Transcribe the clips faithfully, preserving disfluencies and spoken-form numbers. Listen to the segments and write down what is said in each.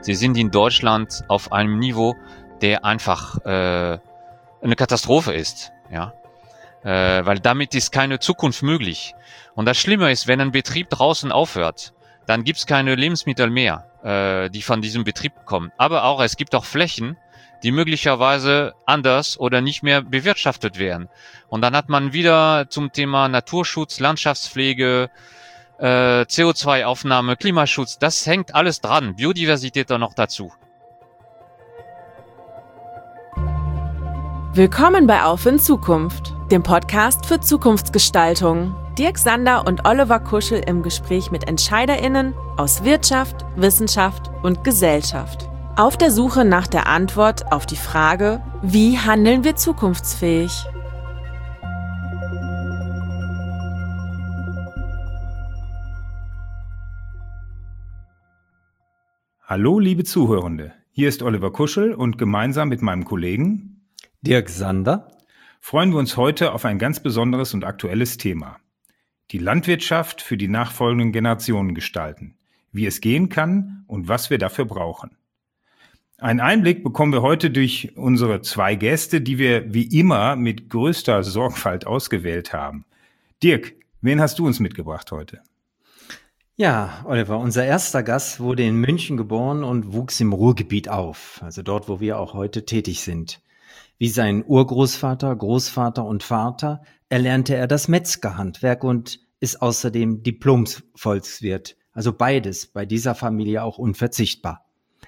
sie sind in Deutschland auf einem Niveau, der einfach äh, eine Katastrophe ist, ja, äh, weil damit ist keine Zukunft möglich. Und das Schlimme ist, wenn ein Betrieb draußen aufhört, dann gibt's keine Lebensmittel mehr, äh, die von diesem Betrieb kommen. Aber auch, es gibt auch Flächen, die möglicherweise anders oder nicht mehr bewirtschaftet werden. Und dann hat man wieder zum Thema Naturschutz, Landschaftspflege, äh, C O zwei Aufnahme, Klimaschutz, das hängt alles dran, Biodiversität dann noch dazu. Willkommen bei Auf in Zukunft, dem Podcast für Zukunftsgestaltung. Dirk Sander und Oliver Kuschel im Gespräch mit EntscheiderInnen aus Wirtschaft, Wissenschaft und Gesellschaft. Auf der Suche nach der Antwort auf die Frage, wie handeln wir zukunftsfähig? Hallo liebe Zuhörende, hier ist Oliver Kuschel und gemeinsam mit meinem Kollegen Dirk Sander freuen wir uns heute auf ein ganz besonderes und aktuelles Thema. Die Landwirtschaft für die nachfolgenden Generationen gestalten, wie es gehen kann und was wir dafür brauchen. Einen Einblick bekommen wir heute durch unsere zwei Gäste, die wir wie immer mit größter Sorgfalt ausgewählt haben. Dirk, wen hast du uns mitgebracht heute? Ja, Oliver, unser erster Gast wurde in München geboren und wuchs im Ruhrgebiet auf, also dort, wo wir auch heute tätig sind. Wie sein Urgroßvater, Großvater und Vater erlernte er das Metzgerhandwerk und ist außerdem Diplom-Volkswirt, also beides bei dieser Familie auch unverzichtbar.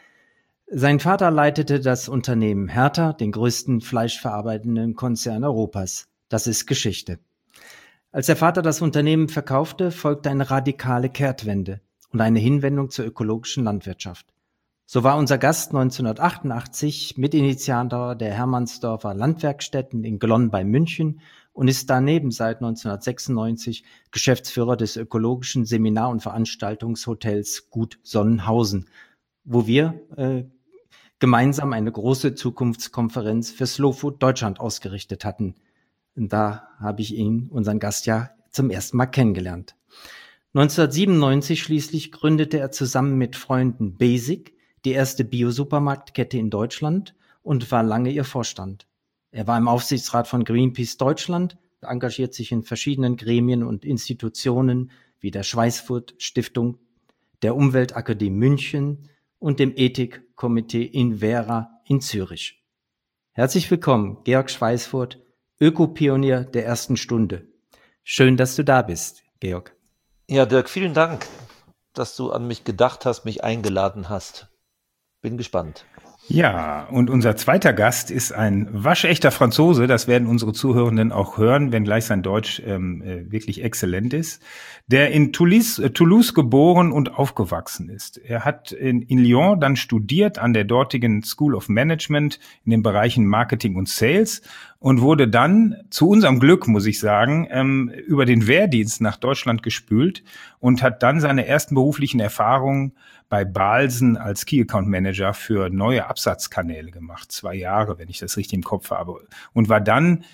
Sein Vater leitete das Unternehmen Herta, den größten fleischverarbeitenden Konzern Europas. Das ist Geschichte. Als der Vater das Unternehmen verkaufte, folgte eine radikale Kehrtwende und eine Hinwendung zur ökologischen Landwirtschaft. So war unser Gast neunzehnhundertachtundachtzig Mitinitiator der Hermannsdorfer Landwerkstätten in Glonn bei München und ist daneben seit neunzehnhundertsechsundneunzig Geschäftsführer des ökologischen Seminar- und Veranstaltungshotels Gut Sonnenhausen, wo wir äh, gemeinsam eine große Zukunftskonferenz für Slow Food Deutschland ausgerichtet hatten. Und da habe ich ihn, unseren Gast, ja zum ersten Mal kennengelernt. neunzehnhundertsiebenundneunzig schließlich gründete er zusammen mit Freunden Basic, die erste Bio-Supermarktkette in Deutschland, und war lange ihr Vorstand. Er war im Aufsichtsrat von Greenpeace Deutschland, engagiert sich in verschiedenen Gremien und Institutionen wie der Schweißfurt Stiftung, der Umweltakademie München und dem Ethikkomitee Invera in Zürich. Herzlich willkommen, Georg Schweißfurt, Ökopionier der ersten Stunde. Schön, dass du da bist, Georg. Ja, Dirk, vielen Dank, dass du an mich gedacht hast, mich eingeladen hast. Bin gespannt. Ja, und unser zweiter Gast ist ein waschechter Franzose. Das werden unsere Zuhörenden auch hören, wenngleich sein Deutsch ähm, äh, wirklich exzellent ist, der in Toulouse, äh, Toulouse geboren und aufgewachsen ist. Er hat in, in Lyon dann studiert an der dortigen School of Management in den Bereichen Marketing und Sales und wurde dann, zu unserem Glück, muss ich sagen, ähm, über den Wehrdienst nach Deutschland gespült und hat dann seine ersten beruflichen Erfahrungen bei Balsen als Key Account Manager für neue Absatzkanäle gemacht. Zwei Jahre, wenn ich das richtig im Kopf habe. Und war dann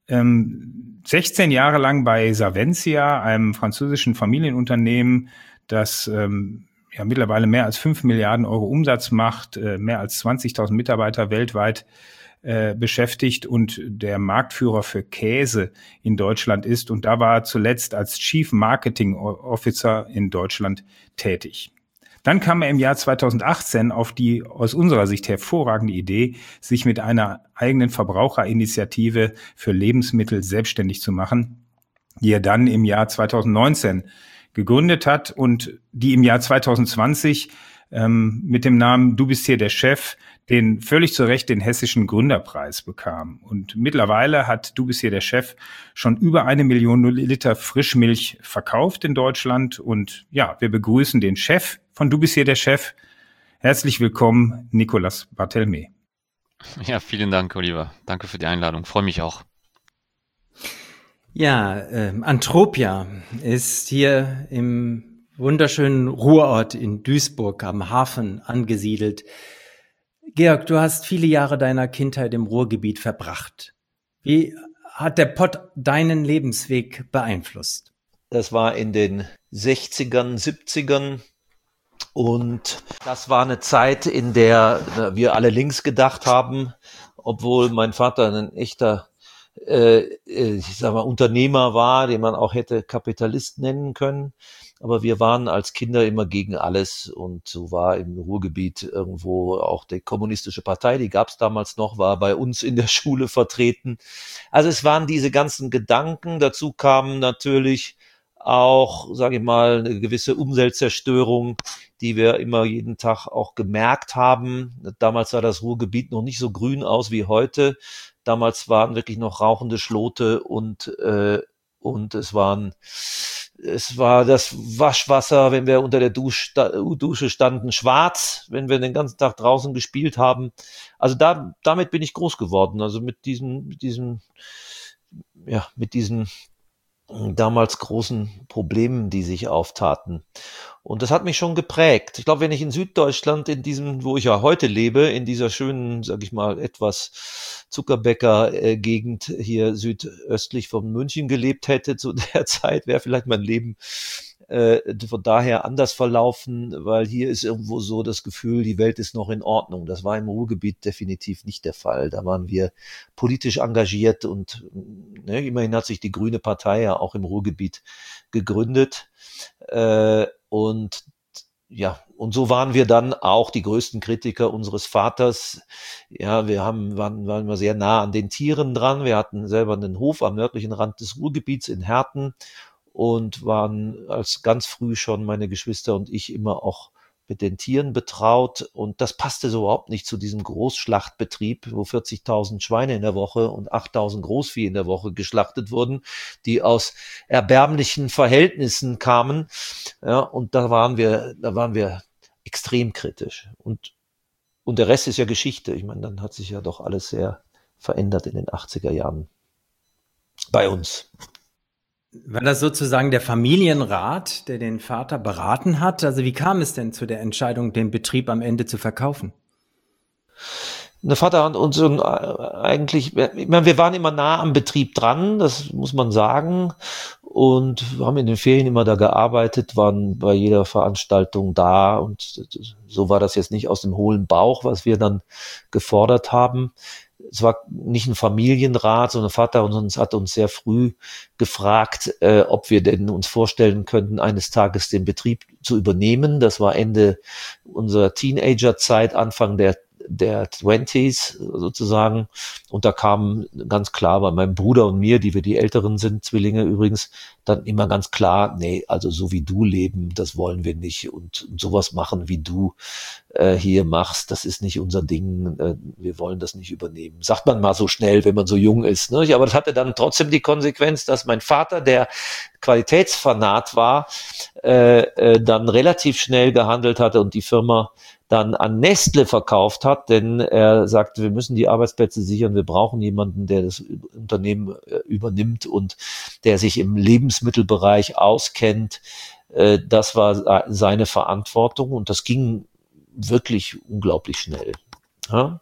ähm, sechzehn Jahre lang bei Savencia, einem französischen Familienunternehmen, das ähm, ja mittlerweile mehr als fünf Milliarden Euro Umsatz macht, äh, mehr als zwanzigtausend Mitarbeiter weltweit äh, beschäftigt und der Marktführer für Käse in Deutschland ist. Und da war er zuletzt als Chief Marketing Officer in Deutschland tätig. Dann kam er im Jahr zweitausendachtzehn auf die aus unserer Sicht hervorragende Idee, sich mit einer eigenen Verbraucherinitiative für Lebensmittel selbstständig zu machen, die er dann im Jahr zweitausendneunzehn gegründet hat und die im Jahr zweitausendzwanzig ähm, mit dem Namen Du bist hier der Chef den völlig zu Recht den hessischen Gründerpreis bekam. Und mittlerweile hat Du bist hier der Chef schon über eine Million Liter Frischmilch verkauft in Deutschland. Und ja, wir begrüßen den Chef von Du bist hier der Chef. Herzlich willkommen, Nicolas Barthelme. Ja, vielen Dank, Oliver. Danke für die Einladung. Freue mich auch. Ja, äh, Antropia ist hier im wunderschönen Ruhrort in Duisburg am Hafen angesiedelt. Georg, du hast viele Jahre deiner Kindheit im Ruhrgebiet verbracht. Wie hat der Pott deinen Lebensweg beeinflusst? Das war in den sechzigern, siebzigern Und das war eine Zeit, in der wir alle links gedacht haben, obwohl mein Vater ein echter äh, ich sag mal, Unternehmer war, den man auch hätte Kapitalist nennen können. Aber wir waren als Kinder immer gegen alles, und so war im Ruhrgebiet irgendwo auch die kommunistische Partei, die gab es damals noch, war bei uns in der Schule vertreten. Also es waren diese ganzen Gedanken, dazu kamen natürlich auch, sage ich mal, eine gewisse Umweltzerstörung, die wir immer jeden Tag auch gemerkt haben. Damals sah das Ruhrgebiet noch nicht so grün aus wie heute. Damals waren wirklich noch rauchende Schlote und äh, und es waren es war das Waschwasser, wenn wir unter der Dusch, Dusche standen, schwarz, wenn wir den ganzen Tag draußen gespielt haben. Also da damit bin ich groß geworden. Also mit diesem mit diesem ja mit diesen damals großen Problemen, die sich auftaten. Und das hat mich schon geprägt. Ich glaube, wenn ich in Süddeutschland, in diesem, wo ich ja heute lebe, in dieser schönen, sag ich mal, etwas Zuckerbäcker-Gegend hier südöstlich von München gelebt hätte zu der Zeit, wäre vielleicht mein Leben äh, von daher anders verlaufen, weil hier ist irgendwo so das Gefühl, die Welt ist noch in Ordnung. Das war im Ruhrgebiet definitiv nicht der Fall. Da waren wir politisch engagiert und ne, immerhin hat sich die Grüne Partei ja auch im Ruhrgebiet gegründet. Äh, und ja, und so waren wir dann auch die größten Kritiker unseres Vaters. Ja, wir haben, waren, waren wir sehr nah an den Tieren dran. Wir hatten selber einen Hof am nördlichen Rand des Ruhrgebiets in Herten und waren als ganz früh schon meine Geschwister und ich immer auch mit den Tieren betraut. Und das passte so überhaupt nicht zu diesem Großschlachtbetrieb, wo vierzigtausend Schweine in der Woche und achttausend Großvieh in der Woche geschlachtet wurden, die aus erbärmlichen Verhältnissen kamen. Ja, und da waren wir, da waren wir extrem kritisch. Und, und der Rest ist ja Geschichte. Ich meine, dann hat sich ja doch alles sehr verändert in den achtziger Jahren bei uns. War das sozusagen der Familienrat, der den Vater beraten hat? Also wie kam es denn zu der Entscheidung, den Betrieb am Ende zu verkaufen? Der Vater hat uns eigentlich, ich meine, wir waren immer nah am Betrieb dran, das muss man sagen, und haben in den Ferien immer da gearbeitet, waren bei jeder Veranstaltung da, und so war das jetzt nicht aus dem hohlen Bauch, was wir dann gefordert haben. Es war nicht ein Familienrat, sondern Vater und uns hat uns sehr früh gefragt, äh, ob wir denn uns vorstellen könnten, eines Tages den Betrieb zu übernehmen. Das war Ende unserer Teenagerzeit, Anfang der der Twenties sozusagen. Und da kam ganz klar bei meinem Bruder und mir, die wir die Älteren sind, Zwillinge übrigens, dann immer ganz klar, nee, also so wie du leben, das wollen wir nicht. Und, und sowas machen, wie du äh, hier machst, das ist nicht unser Ding. Äh, wir wollen das nicht übernehmen. Sagt man mal so schnell, wenn man so jung ist. Ne? Aber das hatte dann trotzdem die Konsequenz, dass mein Vater, der Qualitätsfanat war, äh, äh, dann relativ schnell gehandelt hatte und die Firma dann an Nestle verkauft hat, denn er sagte, wir müssen die Arbeitsplätze sichern, wir brauchen jemanden, der das Unternehmen übernimmt und der sich im Lebensmittelbereich auskennt. Das war seine Verantwortung und das ging wirklich unglaublich schnell. Ja?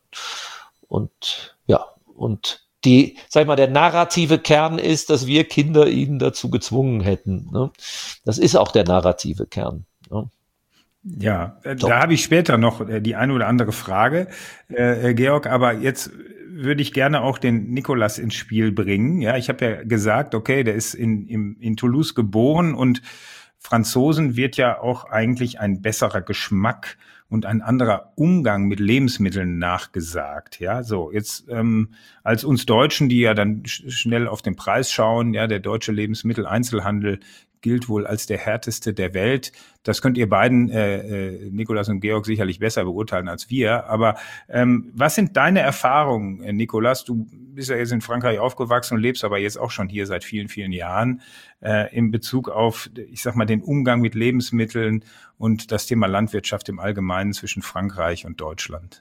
Und ja, und die, sag ich mal, der narrative Kern ist, dass wir Kinder ihn dazu gezwungen hätten. Ne? Das ist auch der narrative Kern. Ne? Ja, äh, da habe ich später noch äh, die eine oder andere Frage, äh, Georg, aber jetzt würde ich gerne auch den Nicolas ins Spiel bringen. Ja, ich habe ja gesagt, okay, der ist in, in, in Toulouse geboren und Franzosen wird ja auch eigentlich ein besserer Geschmack und ein anderer Umgang mit Lebensmitteln nachgesagt. Ja, so jetzt ähm, als uns Deutschen, die ja dann sch- schnell auf den Preis schauen, ja, der deutsche Lebensmitteleinzelhandel gilt wohl als der härteste der Welt. Das könnt ihr beiden, äh, äh, Nicolas und Georg, sicherlich besser beurteilen als wir. Aber ähm, was sind deine Erfahrungen, äh, Nicolas? Du bist ja jetzt in Frankreich aufgewachsen und lebst aber jetzt auch schon hier seit vielen, vielen Jahren äh, in Bezug auf, ich sag mal, den Umgang mit Lebensmitteln und das Thema Landwirtschaft im Allgemeinen zwischen Frankreich und Deutschland.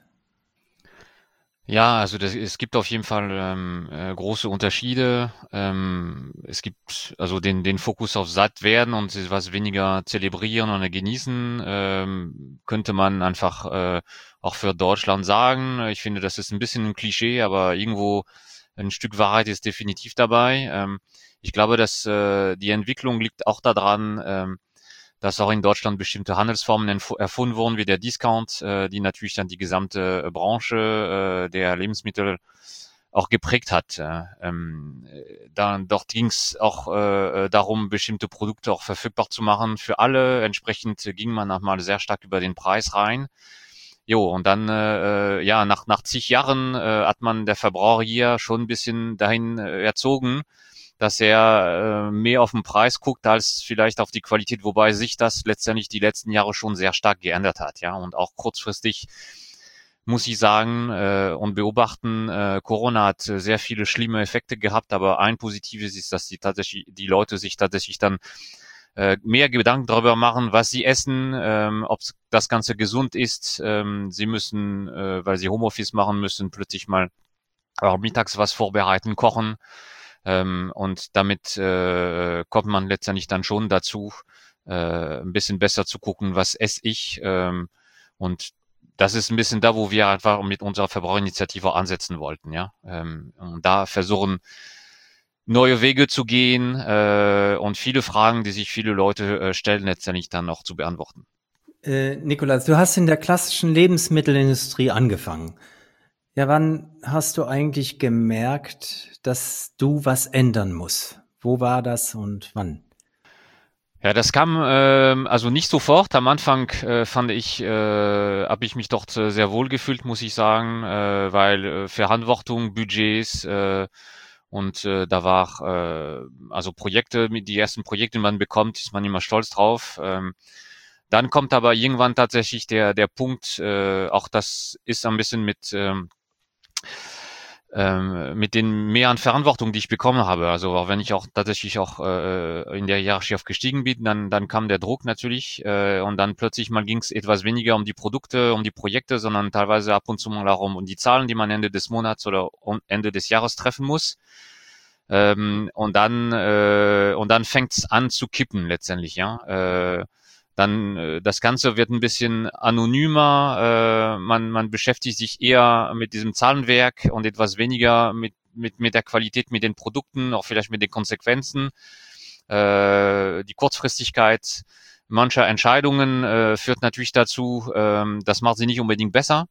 Ja, also das, es gibt auf jeden Fall ähm, äh, große Unterschiede. Ähm, es gibt also den den Fokus auf satt werden und etwas weniger zelebrieren und genießen, ähm, könnte man einfach äh, auch für Deutschland sagen. Ich finde, das ist ein bisschen ein Klischee, aber irgendwo ein Stück Wahrheit ist definitiv dabei. Ähm, ich glaube, dass äh, die Entwicklung liegt auch daran, ähm, dass auch in Deutschland bestimmte Handelsformen erfunden wurden, wie der Discount, äh, die natürlich dann die gesamte Branche äh, der Lebensmittel auch geprägt hat. Ähm, dann, dort ging es auch äh, darum, bestimmte Produkte auch verfügbar zu machen für alle. Entsprechend ging man nochmal sehr stark über den Preis rein. Jo, und dann, äh, ja, nach, nach zig Jahren äh, hat man der Verbraucher hier schon ein bisschen dahin äh, erzogen, dass er äh, mehr auf den Preis guckt als vielleicht auf die Qualität, wobei sich das letztendlich die letzten Jahre schon sehr stark geändert hat, ja, und auch kurzfristig muss ich sagen äh, und beobachten, äh, Corona hat äh, sehr viele schlimme Effekte gehabt, aber ein positives ist, dass die tatsächlich die Leute sich tatsächlich dann äh, mehr Gedanken darüber machen, was sie essen, ähm, ob das Ganze gesund ist. Ähm, sie müssen, äh, weil sie Homeoffice machen müssen, plötzlich mal auch mittags was vorbereiten, kochen. Ähm, und damit äh, kommt man letztendlich dann schon dazu, äh, ein bisschen besser zu gucken, was esse ich. Ähm, und das ist ein bisschen da, wo wir einfach mit unserer Verbraucherinitiative ansetzen wollten, ja. Ähm, und da versuchen, neue Wege zu gehen äh, und viele Fragen, die sich viele Leute äh, stellen, letztendlich dann noch zu beantworten. Äh, Nikolaus, du hast in der klassischen Lebensmittelindustrie angefangen. Ja, wann hast du eigentlich gemerkt, dass du was ändern musst? Wo war das und wann? Ja, das kam ähm, also nicht sofort. Am Anfang äh, fand ich, äh, habe ich mich dort äh, sehr wohl gefühlt, muss ich sagen, äh, weil äh, Verantwortung, Budgets äh, und äh, da war äh, also Projekte, mit die ersten Projekte, die man bekommt, ist man immer stolz drauf. Ähm, dann kommt aber irgendwann tatsächlich der der Punkt, äh, auch das ist ein bisschen mit ähm, ähm, mit den mehr an Verantwortung, die ich bekommen habe. Also auch wenn ich auch tatsächlich auch äh, in der Hierarchie aufgestiegen bin, dann dann kam der Druck natürlich äh, und dann plötzlich mal ging es etwas weniger um die Produkte, um die Projekte, sondern teilweise ab und zu mal auch um, um die Zahlen, die man Ende des Monats oder Ende des Jahres treffen muss. Ähm, und dann äh, und dann fängt es an zu kippen letztendlich, ja. Äh, dann äh, das Ganze wird ein bisschen anonymer, äh, man man beschäftigt sich eher mit diesem Zahlenwerk und etwas weniger mit mit mit der Qualität, mit den Produkten, auch vielleicht mit den Konsequenzen. Äh, die Kurzfristigkeit mancher Entscheidungen äh, führt natürlich dazu, äh, das macht sie nicht unbedingt besser.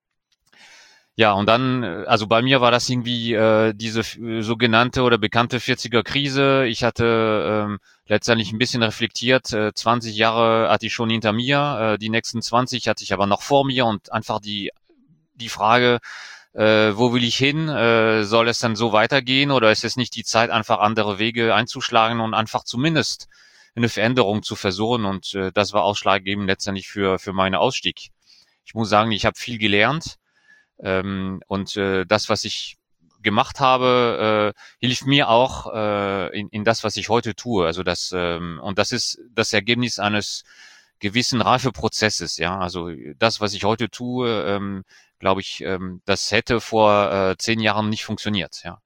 Ja, und dann, also bei mir war das irgendwie äh, diese äh, sogenannte oder bekannte vierziger Krise. Ich hatte ähm, letztendlich ein bisschen reflektiert, äh, zwanzig Jahre hatte ich schon hinter mir, äh, die nächsten zwanzig hatte ich aber noch vor mir und einfach die die Frage, äh, wo will ich hin? Äh, soll es dann so weitergehen oder ist es nicht die Zeit, einfach andere Wege einzuschlagen und einfach zumindest eine Veränderung zu versuchen? Und äh, das war ausschlaggebend letztendlich für für meinen Ausstieg. Ich muss sagen, ich habe viel gelernt. Ähm, und äh, das, was ich gemacht habe, äh, hilft mir auch äh, in, in das, was ich heute tue. Also das ähm, und das ist das Ergebnis eines gewissen Reifeprozesses. Ja, also das, was ich heute tue, ähm, glaube ich, ähm, das hätte vor äh, zehn Jahren nicht funktioniert. Ja.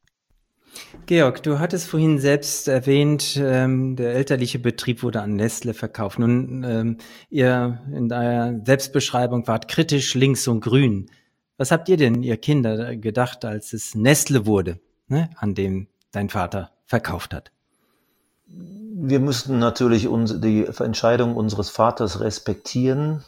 Georg, du hattest vorhin selbst erwähnt, ähm, der elterliche Betrieb wurde an Nestle verkauft. Nun, ähm, ihr in der Selbstbeschreibung wart kritisch links und grün. Was habt ihr denn, ihr Kinder, gedacht, als es Nestle wurde, ne, an dem dein Vater verkauft hat? Wir müssten natürlich uns, die Entscheidung unseres Vaters respektieren.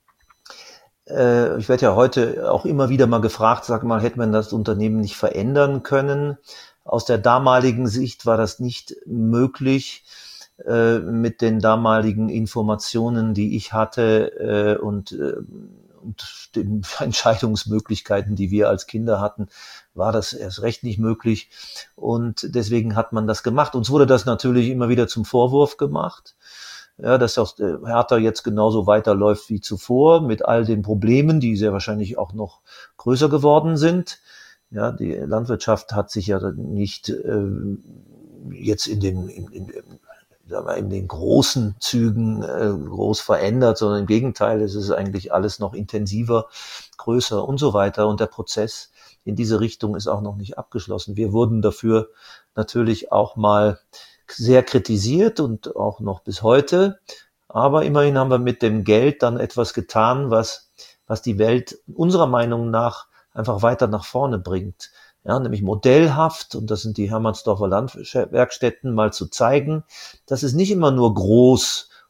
Äh, ich werde ja heute auch immer wieder mal gefragt, sag mal, hätte man das Unternehmen nicht verändern können? Aus der damaligen Sicht war das nicht möglich, äh, mit den damaligen Informationen, die ich hatte äh, und äh, und den Entscheidungsmöglichkeiten, die wir als Kinder hatten, war das erst recht nicht möglich. Und deswegen hat man das gemacht. Uns wurde das natürlich immer wieder zum Vorwurf gemacht, ja, dass auch Hertha jetzt genauso weiterläuft wie zuvor, mit all den Problemen, die sehr wahrscheinlich auch noch größer geworden sind. Ja, die Landwirtschaft hat sich ja nicht äh, jetzt in den in, in, in den großen Zügen äh, groß verändert, sondern im Gegenteil, es ist eigentlich alles noch intensiver, größer und so weiter. Und der Prozess in diese Richtung ist auch noch nicht abgeschlossen. Wir wurden dafür natürlich auch mal sehr kritisiert und auch noch bis heute. Aber immerhin haben wir mit dem Geld dann etwas getan, was, was die Welt unserer Meinung nach einfach weiter nach vorne bringt. Ja, nämlich modellhaft, und das sind die Hermannsdorfer Landwerkstätten, mal zu zeigen, dass es nicht immer nur groß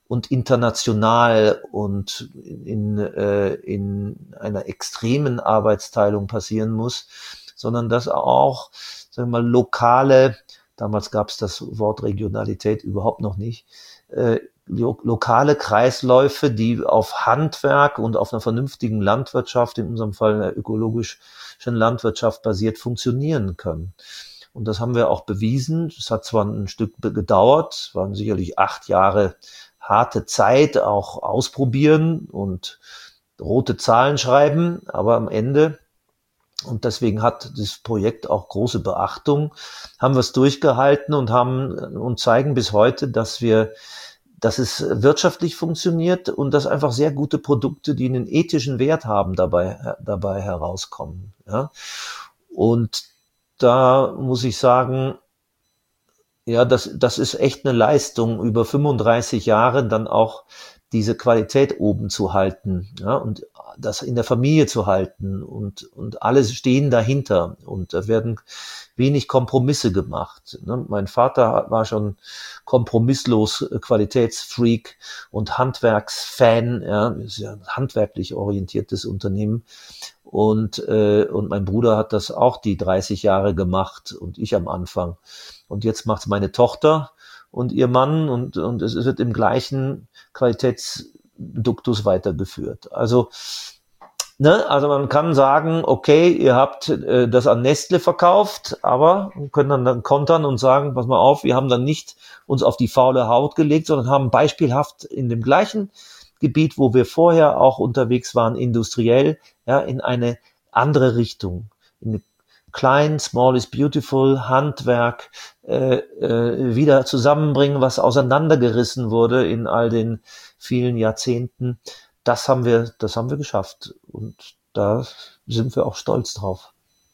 und international und in, äh, in einer extremen Arbeitsteilung passieren muss, sondern dass auch, sagen wir mal, lokale, damals gab es das Wort Regionalität überhaupt noch nicht, äh, lo- lokale Kreisläufe, die auf Handwerk und auf einer vernünftigen Landwirtschaft, in unserem Fall einer ökologischen Landwirtschaft basiert, funktionieren können. Und das haben wir auch bewiesen. Es hat zwar ein Stück gedauert, es waren sicherlich acht Jahre harte Zeit, auch ausprobieren und rote Zahlen schreiben, aber am Ende, und deswegen hat das Projekt auch große Beachtung, haben wir es durchgehalten und haben und zeigen bis heute, dass wir, dass es wirtschaftlich funktioniert und dass einfach sehr gute Produkte, die einen ethischen Wert haben, dabei, dabei herauskommen. Ja. Und da muss ich sagen, ja, das, das ist echt eine Leistung, über fünfunddreißig Jahre dann auch diese Qualität oben zu halten, ja, und das in der Familie zu halten und, und alle stehen dahinter und da werden wenig Kompromisse gemacht. Ne? Mein Vater war schon kompromisslos Qualitätsfreak und Handwerksfan, ja, ist ja ein handwerklich orientiertes Unternehmen. Und, äh, und mein Bruder hat das auch die dreißig Jahre gemacht und ich am Anfang. Und jetzt macht's meine Tochter und ihr Mann und, und es wird im gleichen Qualitätsduktus weitergeführt. Also, ne, also man kann sagen, okay, ihr habt äh, das an Nestle verkauft, aber können dann, dann kontern und sagen, pass mal auf, wir haben dann nicht uns auf die faule Haut gelegt, sondern haben beispielhaft in dem gleichen Gebiet, wo wir vorher auch unterwegs waren, industriell, ja, in eine andere Richtung, in eine klein, small is beautiful, Handwerk, äh, äh, wieder zusammenbringen, was auseinandergerissen wurde in all den vielen Jahrzehnten. Das haben wir, das haben wir geschafft und da sind wir auch stolz drauf.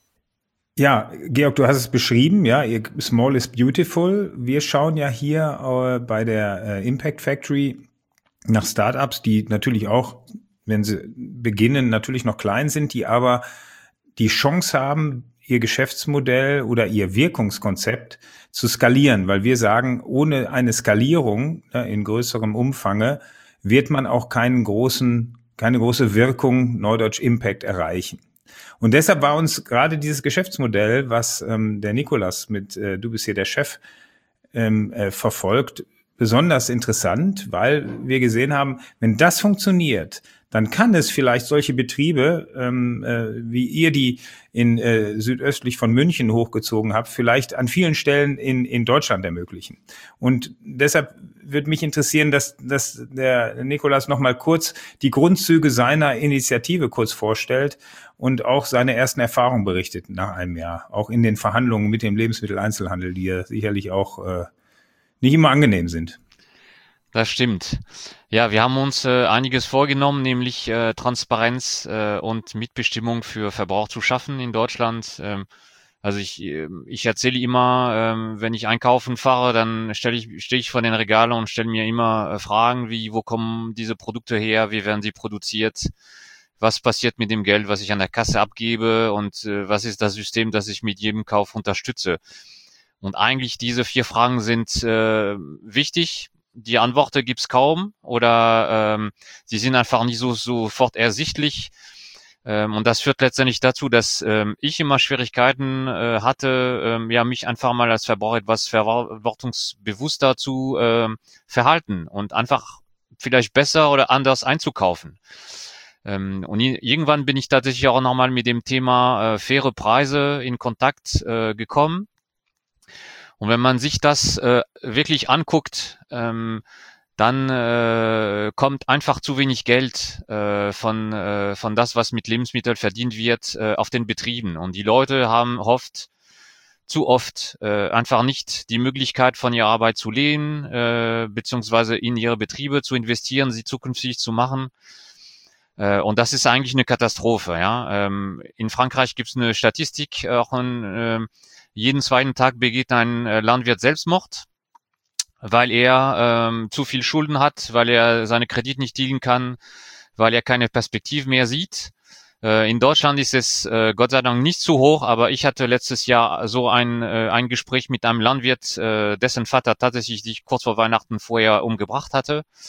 Ja, Georg, du hast es beschrieben, ja, small is beautiful. Wir schauen ja hier äh, bei der äh, Impact Factory nach Startups, die natürlich auch, wenn sie beginnen, natürlich noch klein sind, die aber die Chance haben, ihr Geschäftsmodell oder ihr Wirkungskonzept zu skalieren, weil wir sagen, ohne eine Skalierung ne, in größerem Umfange wird man auch keinen großen, keine große Wirkung, Neudeutsch Impact, erreichen. Und deshalb war uns gerade dieses Geschäftsmodell, was ähm, der Nikolas mit, äh, du bist hier der Chef, ähm, äh, verfolgt, besonders interessant, weil wir gesehen haben, wenn das funktioniert, dann kann es vielleicht solche Betriebe, ähm, äh, wie ihr die in äh, südöstlich von München hochgezogen habt, vielleicht an vielen Stellen in in Deutschland ermöglichen. Und deshalb würde mich interessieren, dass dass der Nikolas noch mal kurz die Grundzüge seiner Initiative kurz vorstellt und auch seine ersten Erfahrungen berichtet nach einem Jahr, auch in den Verhandlungen mit dem Lebensmitteleinzelhandel, die ja sicherlich auch äh, nicht immer angenehm sind. Das stimmt. Ja, wir haben uns äh, einiges vorgenommen, nämlich äh, Transparenz äh, und Mitbestimmung für Verbraucher zu schaffen in Deutschland. Ähm, also ich, äh, ich erzähle immer, ähm, wenn ich einkaufen fahre, dann stelle ich, stehe ich vor den Regalen und stelle mir immer äh, Fragen wie, wo kommen diese Produkte her, wie werden sie produziert, was passiert mit dem Geld, was ich an der Kasse abgebe und äh, was ist das System, das ich mit jedem Kauf unterstütze. Und eigentlich diese vier Fragen sind äh, wichtig. Die Antworten gibt's kaum oder ähm, sie sind einfach nicht so sofort ersichtlich. Ähm, und das führt letztendlich dazu, dass ähm, ich immer Schwierigkeiten äh, hatte, ähm, ja mich einfach mal als Verbraucher etwas verantwortungsbewusster zu äh, verhalten und einfach vielleicht besser oder anders einzukaufen. Ähm, und irgendwann bin ich tatsächlich auch nochmal mit dem Thema äh, faire Preise in Kontakt äh, gekommen. Und wenn man sich das äh, wirklich anguckt, ähm, dann äh, kommt einfach zu wenig Geld äh, von äh, von das, was mit Lebensmitteln verdient wird, äh, auf den Betrieben. Und die Leute haben oft, zu oft, äh, einfach nicht die Möglichkeit, von ihrer Arbeit zu leben, äh, beziehungsweise in ihre Betriebe zu investieren, sie zukünftig zu machen. Äh, und das ist eigentlich eine Katastrophe. Ja, ähm, in Frankreich gibt es eine Statistik, auch ein äh, jeden zweiten Tag begeht ein äh, Landwirt Selbstmord, weil er ähm, zu viel Schulden hat, weil er seine Kredite nicht tilgen kann, weil er keine Perspektive mehr sieht. Äh, in Deutschland ist es äh, Gott sei Dank nicht so hoch, aber ich hatte letztes Jahr so ein äh, ein Gespräch mit einem Landwirt, äh, dessen Vater tatsächlich sich kurz vor Weihnachten vorher umgebracht hatte.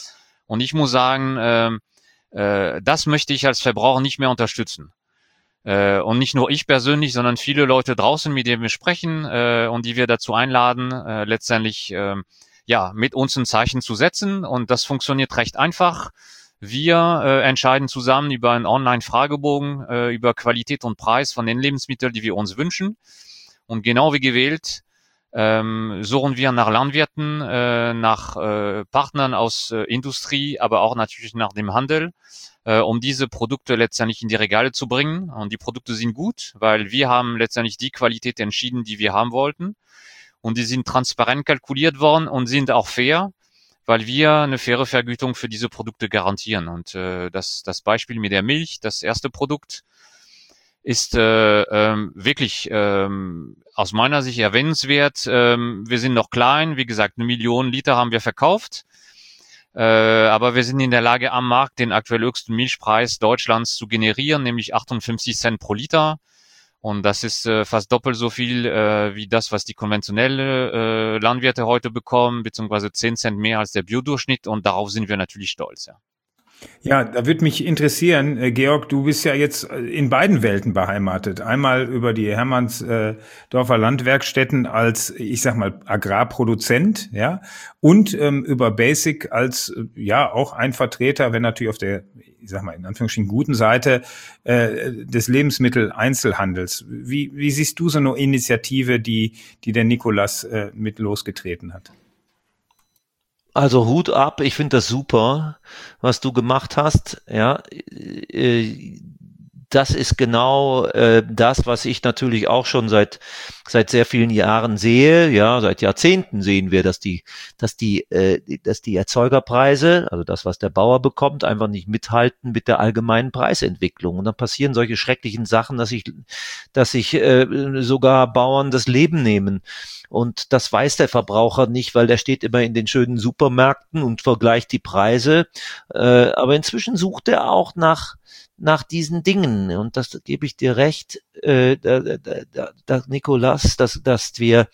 Und ich muss sagen, äh, äh, das möchte ich als Verbraucher nicht mehr unterstützen. Äh, und nicht nur ich persönlich, sondern viele Leute draußen, mit denen wir sprechen äh, und die wir dazu einladen, äh, letztendlich äh, ja mit uns ein Zeichen zu setzen. Und das funktioniert recht einfach. Wir äh, entscheiden zusammen über einen Online-Fragebogen äh, über Qualität und Preis von den Lebensmitteln, die wir uns wünschen. Und genau wie gewählt ähm, suchen wir nach Landwirten, äh, nach äh, Partnern aus äh, Industrie, aber auch natürlich nach dem Handel, äh, um diese Produkte letztendlich in die Regale zu bringen. Und die Produkte sind gut, weil wir haben letztendlich die Qualität entschieden, die wir haben wollten. Und die sind transparent kalkuliert worden und sind auch fair, weil wir eine faire Vergütung für diese Produkte garantieren. Und äh, das, das Beispiel mit der Milch, das erste Produkt, ist äh, ähm, wirklich ähm, aus meiner Sicht erwähnenswert. Ähm, wir sind noch klein, wie gesagt, eine Million Liter haben wir verkauft, äh, aber wir sind in der Lage, am Markt den aktuell höchsten Milchpreis Deutschlands zu generieren, nämlich achtundfünfzig Cent pro Liter. Und das ist äh, fast doppelt so viel äh, wie das, was die konventionelle äh, Landwirte heute bekommen, beziehungsweise zehn Cent mehr als der Biodurchschnitt. Und darauf sind wir natürlich stolz, ja. Ja, da würde mich interessieren, äh, Georg, du bist ja jetzt in beiden Welten beheimatet. Einmal über die Hermannsdorfer äh, Landwerkstätten als, ich sag mal, Agrarproduzent, ja, und ähm, über Basic als, äh, ja, auch ein Vertreter, wenn natürlich auf der, ich sag mal, in Anführungsstrichen guten Seite äh, des Lebensmitteleinzelhandels. Wie, wie siehst du so eine Initiative, die, die der Nicolas äh, mit losgetreten hat? Also Hut ab, ich finde das super, was du gemacht hast. Ja, äh, das ist genau äh, das, was ich natürlich auch schon seit seit sehr vielen Jahren sehe. Ja, seit Jahrzehnten sehen wir, dass die dass die äh, dass die Erzeugerpreise, also das, was der Bauer bekommt, einfach nicht mithalten mit der allgemeinen Preisentwicklung. Und dann passieren solche schrecklichen Sachen, dass sich dass sich äh, sogar Bauern das Leben nehmen. Und das weiß der Verbraucher nicht, weil der steht immer in den schönen Supermärkten und vergleicht die Preise. Äh, aber inzwischen sucht er auch nach nach diesen Dingen. Und das gebe ich dir recht, äh, da, da, da, Nicolas, dass, dass wir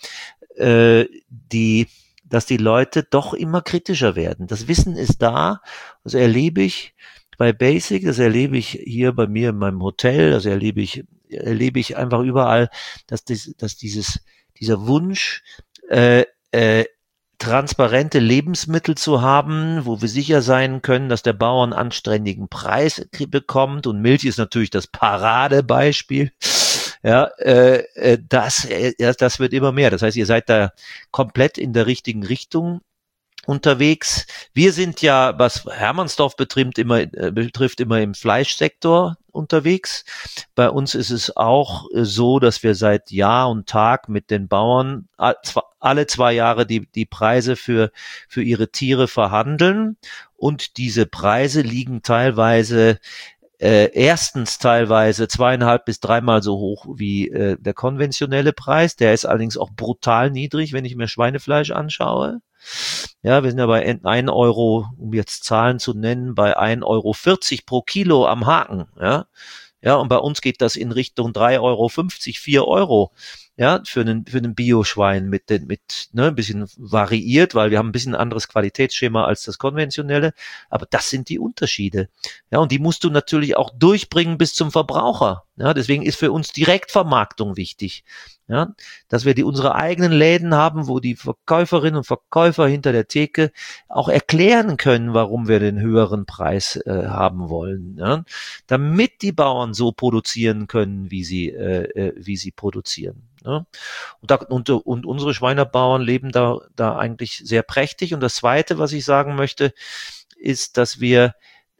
äh, die, dass die Leute doch immer kritischer werden. Das Wissen ist da. Das erlebe ich bei Basic, das erlebe ich hier bei mir in meinem Hotel, das erlebe ich, erlebe ich einfach überall, dass, das, dass dieses dieser Wunsch, äh, äh, transparente Lebensmittel zu haben, wo wir sicher sein können, dass der Bauer einen anständigen Preis bekommt, und Milch ist natürlich das Paradebeispiel. Ja, äh, äh, das, äh, das wird immer mehr. Das heißt, ihr seid da komplett in der richtigen Richtung unterwegs. Wir sind ja, was Hermannsdorf betrifft, immer, äh, betrifft, immer im Fleischsektor unterwegs. Bei uns ist es auch äh, so, dass wir seit Jahr und Tag mit den Bauern all, alle zwei Jahre die, die Preise für, für ihre Tiere verhandeln. Und diese Preise liegen teilweise Äh, erstens teilweise zweieinhalb bis dreimal so hoch wie äh, der konventionelle Preis. Der ist allerdings auch brutal niedrig, wenn ich mir Schweinefleisch anschaue. Ja, wir sind ja bei ein Euro, um jetzt Zahlen zu nennen, bei ein Euro vierzig pro Kilo am Haken. Ja, ja, und bei uns geht das in Richtung drei Euro fünfzig, vier Euro. Ja, für einen, für einen Bioschwein mit den, mit, ne, ein bisschen variiert, weil wir haben ein bisschen anderes Qualitätsschema als das konventionelle. Aber das sind die Unterschiede. Ja, und die musst du natürlich auch durchbringen bis zum Verbraucher. Ja, deswegen ist für uns Direktvermarktung wichtig. Ja, dass wir die, unsere eigenen Läden haben, wo die Verkäuferinnen und Verkäufer hinter der Theke auch erklären können, warum wir den höheren Preis äh, haben wollen. Ja, damit die Bauern so produzieren können, wie sie, äh, wie sie produzieren. Ja. Und, da, und, und unsere Schweinebauern leben da, da eigentlich sehr prächtig. Und das Zweite, was ich sagen möchte, ist, dass wir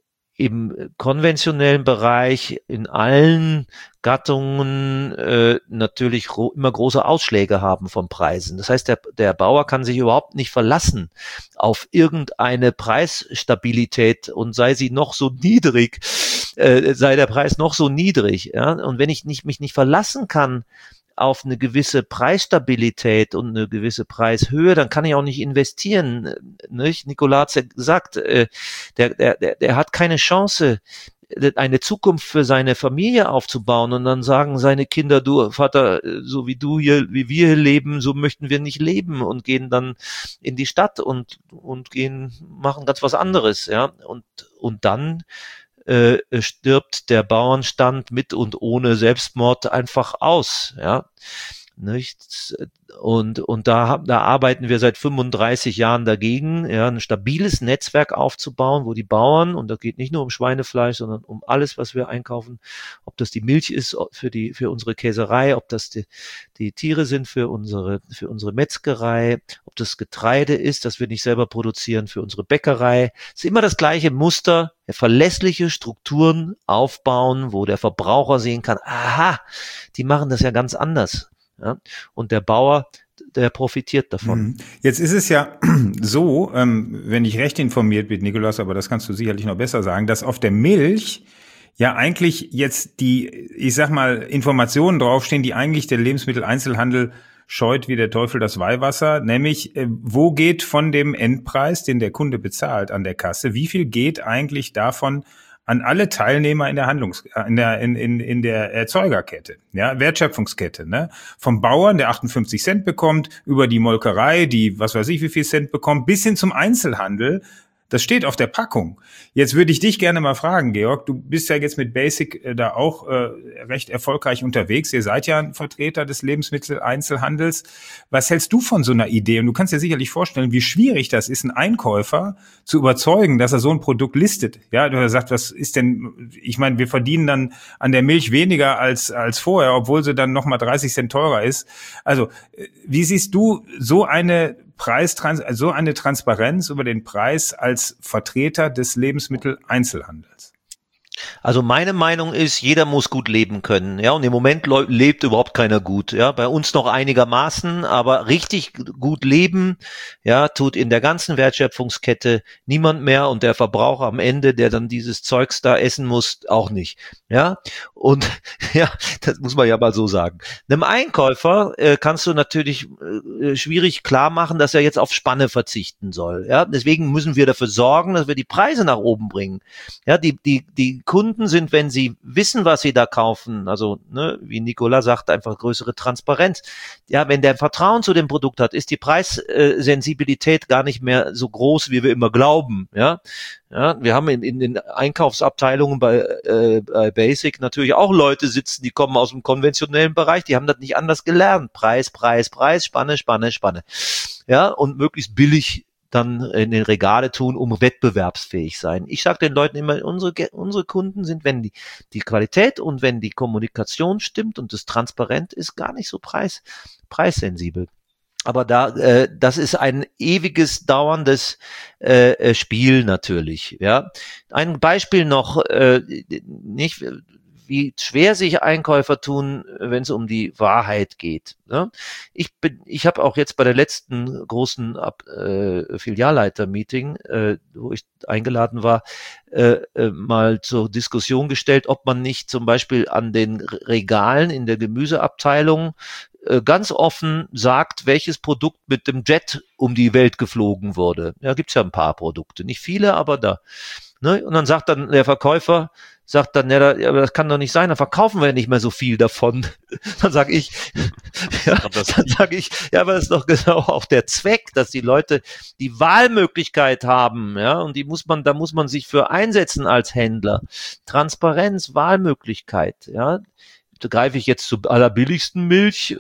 im konventionellen Bereich in allen Gattungen äh, natürlich ro- immer große Ausschläge haben von Preisen. Das heißt, der, der Bauer kann sich überhaupt nicht verlassen auf irgendeine Preisstabilität, und sei sie noch so niedrig, äh, sei der Preis noch so niedrig. Ja? Und wenn ich nicht, mich nicht verlassen kann auf eine gewisse Preisstabilität und eine gewisse Preishöhe, dann kann ich auch nicht investieren. Nicht? Nicolas hat ja gesagt, äh, der, der, der hat keine Chance, eine Zukunft für seine Familie aufzubauen und dann sagen seine Kinder, du Vater, so wie du hier, wie wir hier leben, so möchten wir nicht leben und gehen dann in die Stadt und und gehen, machen ganz was anderes, ja, und und dann äh, stirbt der Bauernstand mit und ohne Selbstmord einfach aus, ja. Nicht? Und, und da, da arbeiten wir seit fünfunddreißig Jahren dagegen, ja, ein stabiles Netzwerk aufzubauen, wo die Bauern, und das geht nicht nur um Schweinefleisch, sondern um alles, was wir einkaufen, ob das die Milch ist für die, für unsere Käserei, ob das die, die Tiere sind für unsere, für unsere Metzgerei, ob das Getreide ist, das wir nicht selber produzieren für unsere Bäckerei. Es ist immer das gleiche Muster, verlässliche Strukturen aufbauen, wo der Verbraucher sehen kann, aha, die machen das ja ganz anders. Ja, und der Bauer, der profitiert davon. Jetzt ist es ja so, ähm, wenn ich recht informiert bin, Nikolaus, aber das kannst du sicherlich noch besser sagen, dass auf der Milch ja eigentlich jetzt die, ich sag mal, Informationen draufstehen, die eigentlich der Lebensmitteleinzelhandel scheut wie der Teufel das Weihwasser, nämlich äh, wo geht von dem Endpreis, den der Kunde bezahlt an der Kasse, wie viel geht eigentlich davon an alle Teilnehmer in der Handlungs, in der, in, in, in der Erzeugerkette, ja, Wertschöpfungskette, ne? Vom Bauern, der achtundfünfzig Cent bekommt, über die Molkerei, die, was weiß ich, wie viel Cent bekommt, bis hin zum Einzelhandel. Das steht auf der Packung. Jetzt würde ich dich gerne mal fragen, Georg, du bist ja jetzt mit Basic äh, da auch äh, recht erfolgreich unterwegs. Ihr seid ja ein Vertreter des Lebensmitteleinzelhandels. Was hältst du von so einer Idee? Und du kannst dir sicherlich vorstellen, wie schwierig das ist, einen Einkäufer zu überzeugen, dass er so ein Produkt listet. Ja, du hast gesagt, was ist denn, ich meine, wir verdienen dann an der Milch weniger als als vorher, obwohl sie dann nochmal dreißig Cent teurer ist. Also, wie siehst du so eine Preis, so eine Transparenz über den Preis als Vertreter des Lebensmitteleinzelhandels? Also meine Meinung ist, jeder muss gut leben können, ja, und im Moment le- lebt überhaupt keiner gut, ja, bei uns noch einigermaßen, aber richtig gut leben, ja, tut in der ganzen Wertschöpfungskette niemand mehr und der Verbraucher am Ende, der dann dieses Zeugs da essen muss, auch nicht, ja, und ja, das muss man ja mal so sagen. Einem Einkäufer äh, kannst du natürlich äh, schwierig klar machen, dass er jetzt auf Spanne verzichten soll, ja, deswegen müssen wir dafür sorgen, dass wir die Preise nach oben bringen, ja, die, die, die Kunden sind, wenn sie wissen, was sie da kaufen, also ne, wie Nicola sagt, einfach größere Transparenz. Ja, wenn der Vertrauen zu dem Produkt hat, ist die Preissensibilität gar nicht mehr so groß, wie wir immer glauben. Ja, ja, wir haben in, in den Einkaufsabteilungen bei, äh, bei Basic natürlich auch Leute sitzen, die kommen aus dem konventionellen Bereich, die haben das nicht anders gelernt. Preis, Preis, Preis, Spanne, Spanne, Spanne. Ja, und möglichst billig dann in den Regale tun, um wettbewerbsfähig sein. Ich sage den Leuten immer, unsere unsere Kunden sind, wenn die die Qualität und wenn die Kommunikation stimmt und es transparent ist, gar nicht so preis preissensibel. Aber da äh, das ist ein ewiges dauerndes äh, Spiel natürlich. Ja, ein Beispiel noch, äh, nicht wie schwer sich Einkäufer tun, wenn es um die Wahrheit geht. Ne? Ich bin, ich habe auch jetzt bei der letzten großen äh, Filialleiter-Meeting, äh, wo ich eingeladen war, äh, äh, mal zur Diskussion gestellt, ob man nicht zum Beispiel an den Regalen in der Gemüseabteilung äh, ganz offen sagt, welches Produkt mit dem Jet um die Welt geflogen wurde. Ja, gibt's ja ein paar Produkte, nicht viele, aber da. Ne? Und dann sagt dann der Verkäufer, sagt dann, ja, da, aber das kann doch nicht sein, dann verkaufen wir ja nicht mehr so viel davon. Dann sage ich, ja, dann sage ich, ja, aber das ist doch genau auch der Zweck, dass die Leute die Wahlmöglichkeit haben, ja, und die muss man, da muss man sich für einsetzen als Händler. Transparenz, Wahlmöglichkeit, ja. Da greife ich jetzt zur allerbilligsten Milch,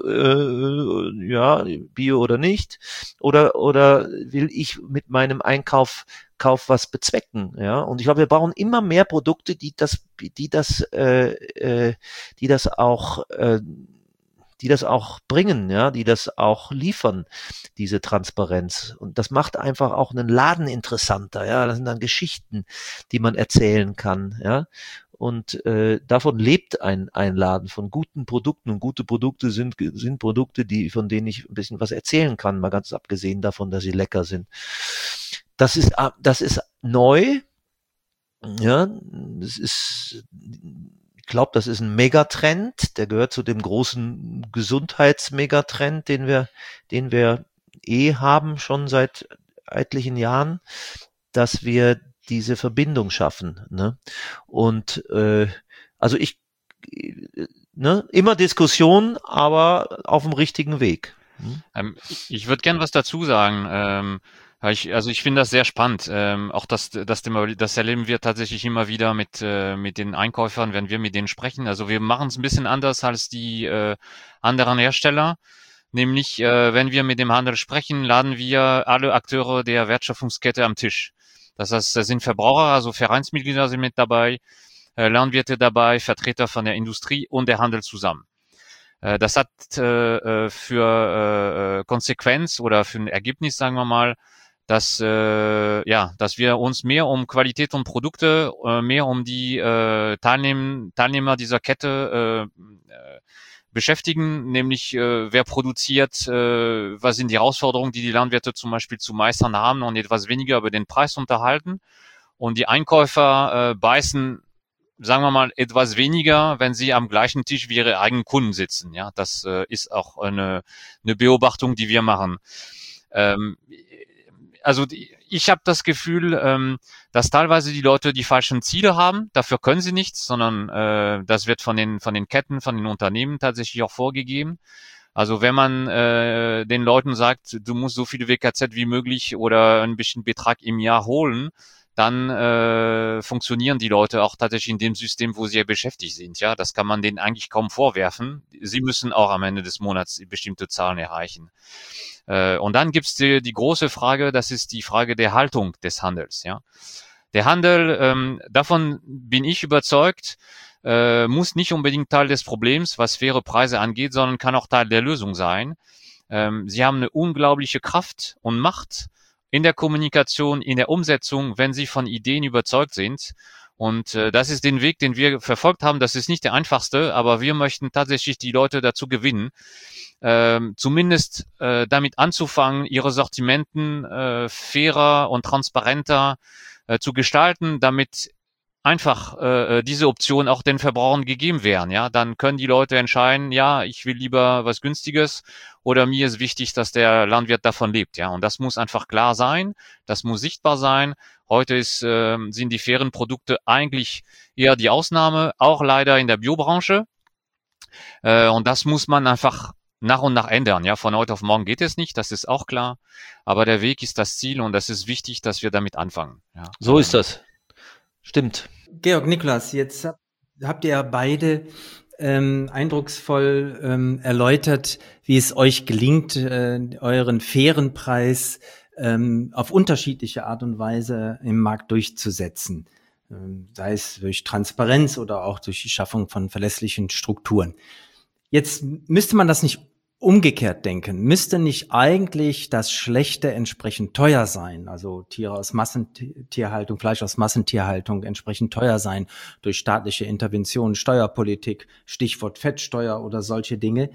äh, ja, Bio oder nicht, oder oder will ich mit meinem Einkauf Kauf was bezwecken, ja? Und ich glaube, wir brauchen immer mehr Produkte, die das, die das, äh, äh, die das auch, äh, die das auch bringen, ja, die das auch liefern, diese Transparenz. Und das macht einfach auch einen Laden interessanter, ja. Das sind dann Geschichten, die man erzählen kann, ja. Und äh, davon lebt ein, ein Laden, von guten Produkten. Und gute Produkte sind, sind Produkte, die, von denen ich ein bisschen was erzählen kann, mal ganz abgesehen davon, dass sie lecker sind. Das ist, das ist neu. Ja, das ist, ich glaube, das ist ein Megatrend. Der gehört zu dem großen Gesundheitsmegatrend, den wir, den wir eh haben, schon seit etlichen Jahren, dass wir diese Verbindung schaffen. Ne? Und äh, also ich, ne, immer Diskussion, aber auf dem richtigen Weg. Hm? Ähm, ich würde gern was dazu sagen. Ähm, ich, also ich finde das sehr spannend. Ähm, auch das, das, das erleben wir tatsächlich immer wieder mit, äh, mit den Einkäufern, wenn wir mit denen sprechen. Also wir machen es ein bisschen anders als die äh, anderen Hersteller. Nämlich, äh, wenn wir mit dem Handel sprechen, laden wir alle Akteure der Wertschöpfungskette am Tisch. Das heißt, da sind Verbraucher, also Vereinsmitglieder sind mit dabei, äh, Landwirte dabei, Vertreter von der Industrie und der Handel zusammen. Äh, das hat äh, für äh, Konsequenz oder für ein Ergebnis, sagen wir mal, dass äh, ja, dass wir uns mehr um Qualität und Produkte, äh, mehr um die äh, Teilnehm Teilnehmer dieser Kette äh, äh, beschäftigen, nämlich äh, wer produziert, äh, was sind die Herausforderungen, die die Landwirte zum Beispiel zu meistern haben, und etwas weniger über den Preis unterhalten. Und die Einkäufer äh, beißen, sagen wir mal, etwas weniger, wenn sie am gleichen Tisch wie ihre eigenen Kunden sitzen. Ja, das äh, ist auch eine, eine Beobachtung, die wir machen. Ähm, also die, ich habe das Gefühl, ähm, dass teilweise die Leute die falschen Ziele haben. Dafür können sie nichts, sondern äh, das wird von den von den Ketten, von den Unternehmen tatsächlich auch vorgegeben. Also wenn man äh, den Leuten sagt, du musst so viele W K Z wie möglich oder einen bestimmten Betrag im Jahr holen, dann äh, funktionieren die Leute auch tatsächlich in dem System, wo sie ja beschäftigt sind. Ja, das kann man denen eigentlich kaum vorwerfen. Sie müssen auch am Ende des Monats bestimmte Zahlen erreichen. Äh, und dann gibt's die, die große Frage, das ist die Frage der Haltung des Handels. Ja, der Handel, ähm, davon bin ich überzeugt, äh, muss nicht unbedingt Teil des Problems, was faire Preise angeht, sondern kann auch Teil der Lösung sein. Ähm, sie haben eine unglaubliche Kraft und Macht in der Kommunikation, in der Umsetzung, wenn sie von Ideen überzeugt sind. Und äh, das ist den Weg, den wir verfolgt haben. Das ist nicht der einfachste, aber wir möchten tatsächlich die Leute dazu gewinnen, äh, zumindest äh, damit anzufangen, ihre Sortimenten äh, fairer und transparenter äh, zu gestalten, damit einfach äh, diese Option auch den Verbrauchern gegeben werden. Ja, dann können die Leute entscheiden, ja, ich will lieber was Günstiges oder mir ist wichtig, dass der Landwirt davon lebt. Ja, und das muss einfach klar sein, das muss sichtbar sein. Heute ist, äh, sind die fairen Produkte eigentlich eher die Ausnahme, auch leider in der Biobranche. Äh, und das muss man einfach nach und nach ändern. Ja, von heute auf morgen geht es nicht, das ist auch klar. Aber der Weg ist das Ziel und das ist wichtig, dass wir damit anfangen. Ja. So ist das. Stimmt. Georg, Niklas, jetzt hab, habt ihr ja beide ähm, eindrucksvoll ähm, erläutert, wie es euch gelingt, äh, euren fairen Preis ähm, auf unterschiedliche Art und Weise im Markt durchzusetzen. Ähm, sei es durch Transparenz oder auch durch die Schaffung von verlässlichen Strukturen. Jetzt müsste man das nicht umgekehrt denken. Müsste nicht eigentlich das Schlechte entsprechend teuer sein? Also Tiere aus Massentierhaltung, Fleisch aus Massentierhaltung entsprechend teuer sein durch staatliche Interventionen, Steuerpolitik, Stichwort Fettsteuer oder solche Dinge.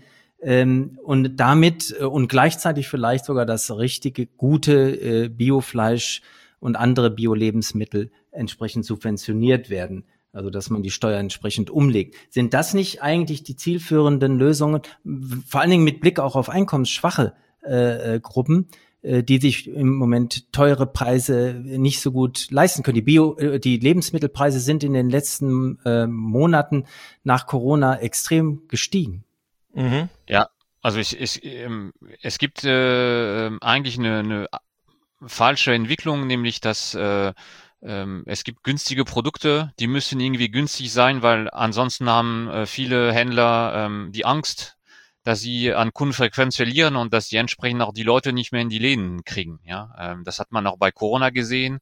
Und damit und gleichzeitig vielleicht sogar das richtige, gute Biofleisch und andere Bio-Lebensmittel entsprechend subventioniert werden. Also, dass man die Steuer entsprechend umlegt. Sind das nicht eigentlich die zielführenden Lösungen, vor allen Dingen mit Blick auch auf einkommensschwache äh, Gruppen, äh, die sich im Moment teure Preise nicht so gut leisten können? Die Bio, äh, die Lebensmittelpreise sind in den letzten äh, Monaten nach Corona extrem gestiegen. Mhm. Ja, also ich, ich, ähm, es gibt äh, eigentlich eine, eine falsche Entwicklung, nämlich dass äh, es gibt günstige Produkte, die müssen irgendwie günstig sein, weil ansonsten haben äh, viele Händler ähm, die Angst, dass sie an Kundenfrequenz verlieren und dass sie entsprechend auch die Leute nicht mehr in die Läden kriegen. Ja, ähm, das hat man auch bei Corona gesehen.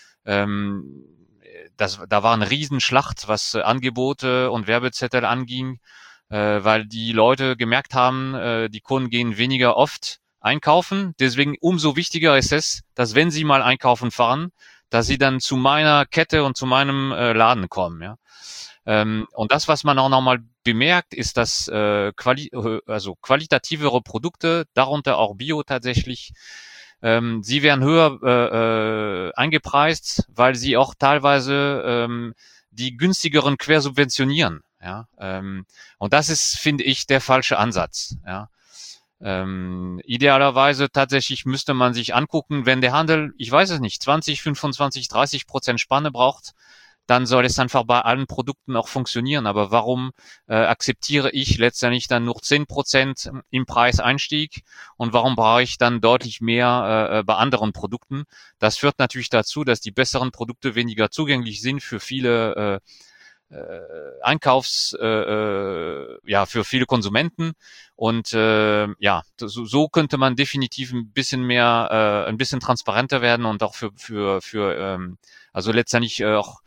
Ähm, das, da war eine Riesenschlacht, was äh, Angebote und Werbezettel anging, äh, weil die Leute gemerkt haben, äh, die Kunden gehen weniger oft einkaufen. Deswegen umso wichtiger ist es, dass wenn sie mal einkaufen fahren, dass sie dann zu meiner Kette und zu meinem äh, Laden kommen, ja. Ähm, und das, was man auch nochmal bemerkt, ist, dass äh, quali also qualitativere Produkte, darunter auch Bio tatsächlich, ähm, sie werden höher äh, äh, eingepreist, weil sie auch teilweise ähm, die günstigeren quersubventionieren, ja. Ähm, und das ist, finde ich, der falsche Ansatz, ja. Ähm, idealerweise tatsächlich müsste man sich angucken, wenn der Handel, ich weiß es nicht, zwanzig, fünfundzwanzig, dreißig Prozent Spanne braucht, dann soll es einfach bei allen Produkten auch funktionieren. Aber warum äh, akzeptiere ich letztendlich dann nur zehn Prozent im Preiseinstieg und warum brauche ich dann deutlich mehr äh, bei anderen Produkten? Das führt natürlich dazu, dass die besseren Produkte weniger zugänglich sind für viele äh, äh, Einkaufs, äh, äh, ja, für viele Konsumenten. Und äh, ja, so, so könnte man definitiv ein bisschen mehr, äh, ein bisschen transparenter werden und auch für, für, für ähm, also letztendlich äh, auch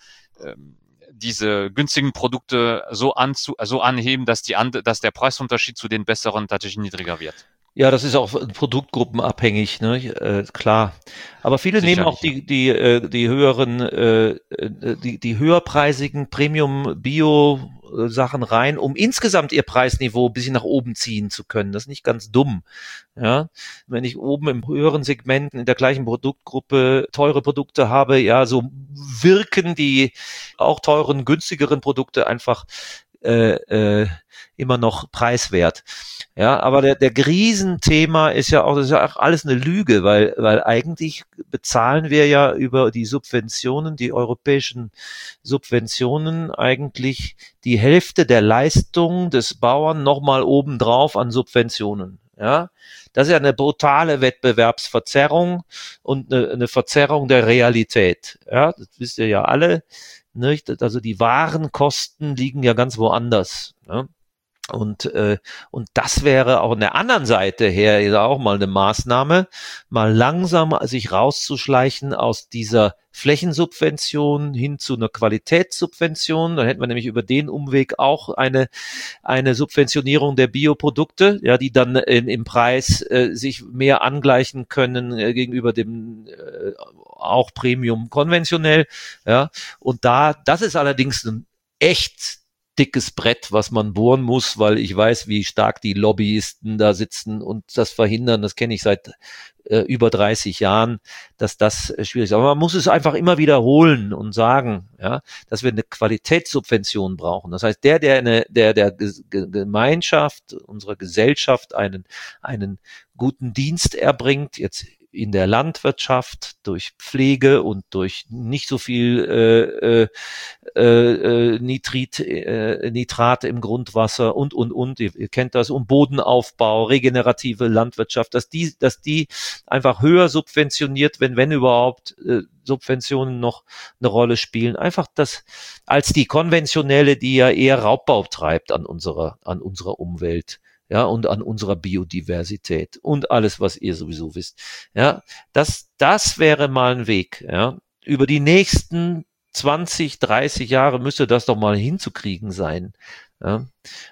diese günstigen Produkte so anzu, so anheben, dass die, dass der Preisunterschied zu den besseren tatsächlich niedriger wird. Ja, das ist auch produktgruppenabhängig, ne? Äh, klar. Aber viele Sicherlich, nehmen auch die die äh, die höheren äh, die die höherpreisigen Premium Bio Sachen rein, um insgesamt ihr Preisniveau ein bisschen nach oben ziehen zu können. Das ist nicht ganz dumm. Ja, wenn ich oben im höheren Segment in der gleichen Produktgruppe teure Produkte habe, ja, so wirken die auch teuren, günstigeren Produkte einfach äh, äh, immer noch preiswert. Ja, aber der, der Riesenthema ist ja auch, das ist ja auch alles eine Lüge, weil, weil eigentlich bezahlen wir ja über die Subventionen, die europäischen Subventionen eigentlich die Hälfte der Leistung des Bauern nochmal obendrauf an Subventionen. Ja, das ist ja eine brutale Wettbewerbsverzerrung und eine, eine Verzerrung der Realität. Ja, das wisst ihr ja alle, nicht? Also die Warenkosten liegen ja ganz woanders. Ne? Und äh, und das wäre auch an der anderen Seite her ist auch mal eine Maßnahme, mal langsam sich rauszuschleichen aus dieser Flächensubvention hin zu einer Qualitätssubvention. Dann hätten wir nämlich über den Umweg auch eine eine Subventionierung der Bioprodukte, ja, die dann in, im Preis äh, sich mehr angleichen können äh, gegenüber dem äh, auch Premium konventionell. Ja, und da das ist allerdings ein echt dickes Brett, was man bohren muss, weil ich weiß, wie stark die Lobbyisten da sitzen und das verhindern. Das kenne ich seit äh, über dreißig Jahren, dass das äh, schwierig ist. Aber man muss es einfach immer wiederholen und sagen, ja, dass wir eine Qualitätssubvention brauchen. Das heißt, der, der eine, der der Gemeinschaft, unserer Gesellschaft einen einen guten Dienst erbringt, jetzt in der Landwirtschaft, durch Pflege und durch nicht so viel äh, äh, äh, Nitrit, äh, Nitrate im Grundwasser und, und, und, ihr, ihr kennt das, und Bodenaufbau, regenerative Landwirtschaft, dass die, dass die einfach höher subventioniert, wenn, wenn überhaupt äh, Subventionen noch eine Rolle spielen, einfach das, als die konventionelle, die ja eher Raubbau treibt an unserer, an unserer Umwelt. Ja, und an unserer Biodiversität und alles, was ihr sowieso wisst. Ja, das, das wäre mal ein Weg, ja. Über die nächsten zwanzig, dreißig Jahre müsste das doch mal hinzukriegen sein, ja.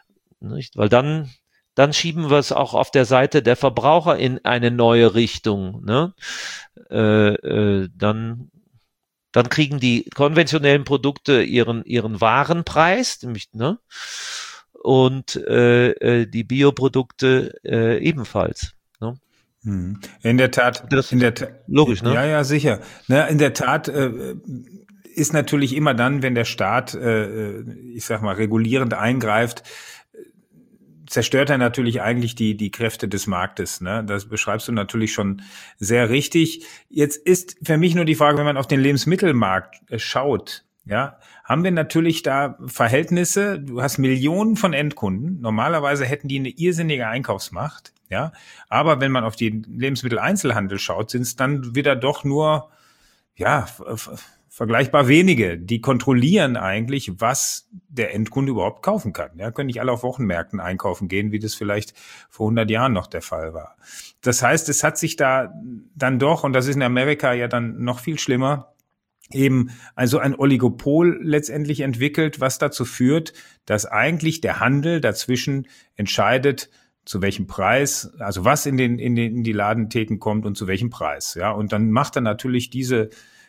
Nicht? Weil dann, dann schieben wir es auch auf der Seite der Verbraucher in eine neue Richtung, ne? Äh, äh, dann, dann kriegen die konventionellen Produkte ihren, ihren Warenpreis, nämlich, ne? Und äh, die Bioprodukte äh, ebenfalls. Ne? In der Tat, das in der Ta- logisch, ne? Ja, ja, sicher. Na, in der Tat äh, ist natürlich immer dann, wenn der Staat, äh, ich sag mal, regulierend eingreift, zerstört er natürlich eigentlich die die Kräfte des Marktes. Ne? Das beschreibst du natürlich schon sehr richtig. Jetzt ist für mich nur die Frage, wenn man auf den Lebensmittelmarkt äh, schaut, ja, haben wir natürlich da Verhältnisse. Du hast Millionen von Endkunden. Normalerweise hätten die eine irrsinnige Einkaufsmacht, ja. Aber wenn man auf den Lebensmitteleinzelhandel schaut, sind es dann wieder doch nur, ja, f- vergleichbar wenige. Die kontrollieren eigentlich, was der Endkunde überhaupt kaufen kann. Ja, können nicht alle auf Wochenmärkten einkaufen gehen, wie das vielleicht vor hundert Jahren noch der Fall war. Das heißt, es hat sich da dann doch, und das ist in Amerika ja dann noch viel schlimmer, eben also ein Oligopol letztendlich entwickelt, was dazu führt, dass eigentlich der Handel dazwischen entscheidet, zu welchem Preis, also was in den in den in die Ladentheken kommt und zu welchem Preis, ja, und dann macht er natürlich diese